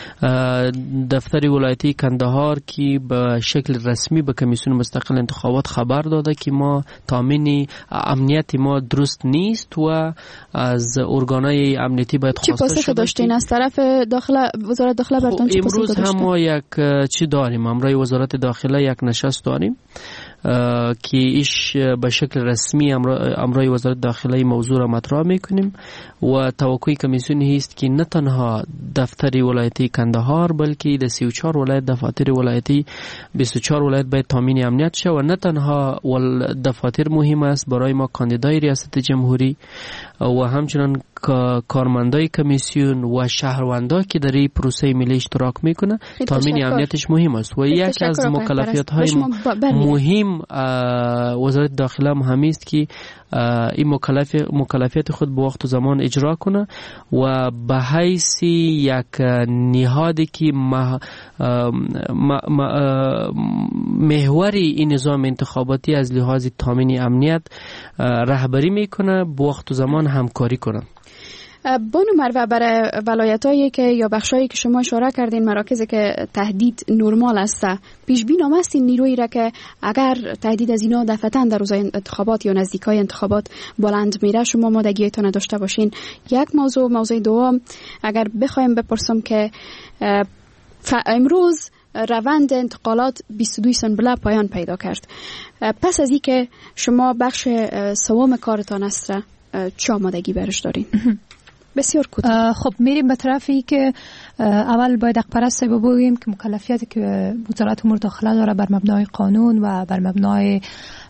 دفتر ولایتی کندهار که به شکل رسمی به کمیسیون مستقل انتخابات خبر داده که ما تامین امنیت ما درست نیست و از ارگانهای امنیتی باید خواسته شده. چی پاسخ داشتین از طرف داخله وزارت داخله براتون؟ چی پاسخ داشتین؟ امروز هم ما یک چی داریم، امروز وزارت داخله یک نشست داریم که ایش به شکل رسمی امروز وزارت داخله موضوع را مطرح میکنیم و توقع کمیسیون هست که نه تنها دفتر ولایتی کندهار بلکه در سی و چهار ولایت دفاتر ولایتی بیست و چهار ولایت باید تامین امنیت شه و نه تنها دفاتر مهم است برای ما کاندیدای ریاست جمهوری و همچنان کارمندای کمیسیون و شهروندان که در این پروسه ملی اشتراک میکنه تامین امنیتش مهم است و یک از مکلفیت های مهم وزارت داخله هم است که این مکلفیت خود به وقت و زمان اجرا کنه و به حیث یک نهادی که محوری این نظام انتخاباتی از لحاظ تامین امنیت رهبری میکنه به وقت و زمان همکاری کنه. بانو مروه، برای ولایتایی که یا بخشایی که شما اشاره کردین مراکزی که تهدید نرمال است، پیش بین هم است این نیرویی را که اگر تهدید از اینا دفعتاً در روزهای انتخابات یا نزدیکای انتخابات بلند میره شما مادگیتان داشته باشین؟ یک موضوع. موضوع دوم، اگر بخوایم بپرسم که امروز روند انتقالات بیست و دو سنبله پایان پیدا کرد، پس از این که شما بخش سوم کارتان است را چه آمادگی برش دارین؟ بسیار کوتاه. خب میریم به طرفی که اول باید اقپرست بگوییم که مکلفیتی که وزارت امور داخله داره بر مبنای قانون و بر مبنای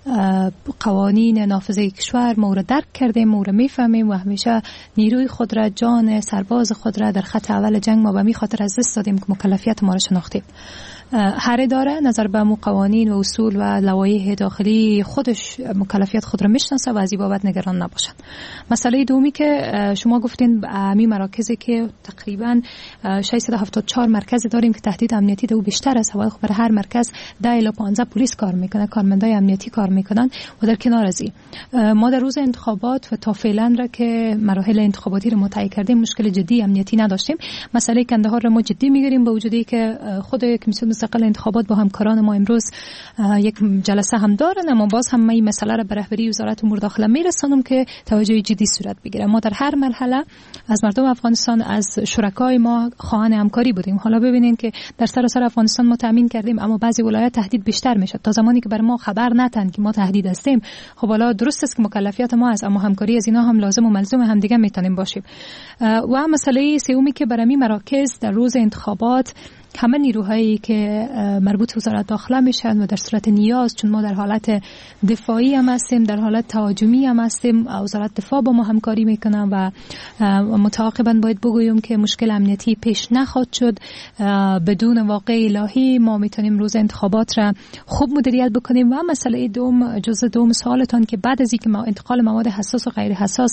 قوانین نافذه کشور ما را درک کردیم، ما را میفهمیم و همیشه نیروی خود را، جان سرباز خود را در خط اول جنگ ما به می خاطر از دست دادیم که مکلفیت ما را شناختیم. هر اداره نظر به مو قوانین و اصول و لوایح داخلی خودش مکلفیت خود را میشناسه و از این بابت نگران نباشند. مسئله دومی که شما گفتین امی مراکزی که تقریبا ششصد و هفتاد و چهار مرکز داریم که تهدید امنیتی دو بیشتر است و برای هر مرکز ده الی پانزده پلیس کار میکنه، کارمندای امنیتی کار میکنن و در کنار از این ما در روز انتخابات و تا فعلا را که مراحل انتخاباتی را مطالعه کردیم مشکل جدی امنیتی نداشتیم. مسئله کندهار را ما جدی میگیریم با وجودی که خود کمیسیون مستقل انتخابات با همکاران ما امروز یک جلسه هم دارن، اما باز هم این مسئله را به رهبری وزارت امور داخله میرسانم که توجه جدی صورت بگیره. ما در هر مرحله از مردم افغانستان، از شرکای ما خواهان همکاری بودیم. حالا ببینیم که در سراسر افغانستان ما تامین کردیم اما بعضی ولایات تهدید بیشتر میشه. تا زمانی که بر ما خبر نتن که ما تهدید هستیم، خب حالا درست است که مکلفیت ما از اما همکاری از اینا هم لازم و ملزوم هم دیگه میتونیم باشیم. و مسئله سومی که برای مراکز در روز انتخابات همه نیروهایی که مربوط وزارت داخله میشن و در صورت نیاز، چون ما در حالت دفاعی هم هستیم، در حالت تهاجمی هم هستیم، وزارت دفاع با ما همکاری میکنن و متعاقبا باید بگویم که مشکل امنیتی پیش نخواهد شد. بدون واقع الهی ما میتونیم روز انتخابات را خوب مدیریت بکنیم. و مسئله دوم، جزء دوم سوالتان که بعد از اینکه ما انتقال مواد حساس و غیر حساس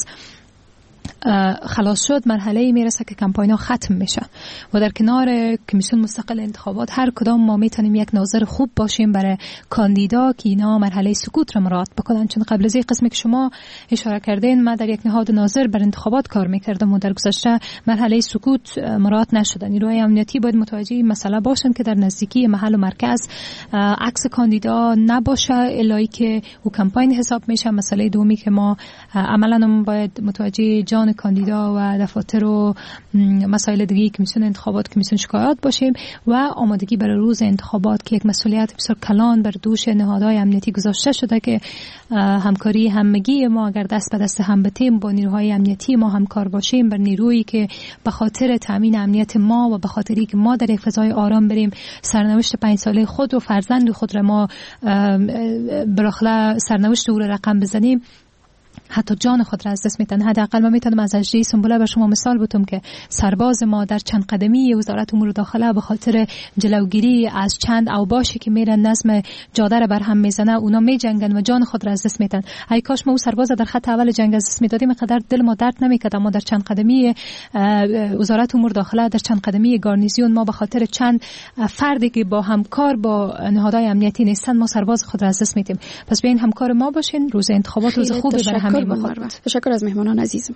خلاص شد، مرحله میرسه که کمپاین ها ختم میشه و در کنار کمیسیون مستقل انتخابات هر کدام ما میتونیم یک ناظر خوب باشیم برای کاندیدا که اینا مرحله سکوت را مراعات بکنن. چون قبل از این قسمی که شما اشاره کردین ما در یک نهاد ناظر بر انتخابات کار میکردم و در گذشته مرحله سکوت مراعات نشده. نیروهای امنیتی باید متوجه این مسئله باشن که در نزدیکی محل و مرکز عکس کاندیدا نباشه الایی که او کمپاین حساب میشه. مسئله دومی که ما عملاً باید متوجه جان کاندیدا و دفاتر و مسائل دیگه کمیسیون انتخابات، کمیسیون شکایات باشیم و آمادگی برای روز انتخابات که یک مسئولیت بسیار کلان بر دوش نهادهای امنیتی گذاشته شده که همکاری همگی ما اگر دست به دست هم بتیم با نیروهای امنیتی ما همکار باشیم بر نیرویی که به خاطر تامین امنیت ما و به خاطری که ما در یک فضای آرام بریم سرنوشت پنج ساله خود و فرزند خود را ما براخلا سرنوشت او را رقم بزنیم، حتی جان خود را از دست میتن. حداقل من میتونم از اجری سنبله بر شما مثال بتم که سرباز ما در چند قدمی وزارت امور داخله به خاطر جلوگیری از چند اوباشی که میرن نظم جاده را بر هم میزنه اونا میجنگن و جان خود را از دست میتن. ای کاش ما او سرباز در خط اول جنگ از دست میدادیم، اینقدر دل ما درد نمیکرد. اما در چند قدمی وزارت امور داخله، در چند قدمی گارنیزیون ما به خاطر چند فردی که با همکار با نهادهای امنیتی نیستن ما سرباز خود را از دست میدیم. پس بیاین همکار ما باشین. روز انتخابات روز خوبی برای همه. تشکر از مهمانان عزیزم.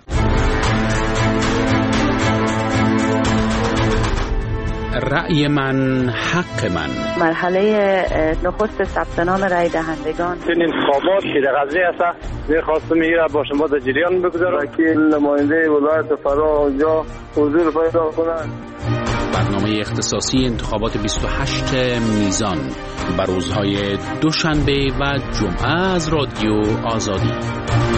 رأی من حق من. مرحله نخست ثبت نام رأی دهندگان. این انتخابات که در قضیه است می‌خواستم میره با شما در جریان بگذارم که نماینده ولایت فرا اونجا حضور پیدا کنند. برنامه اختصاصی انتخابات بیست و هشت میزان بر روزهای دوشنبه و جمعه از رادیو آزادی.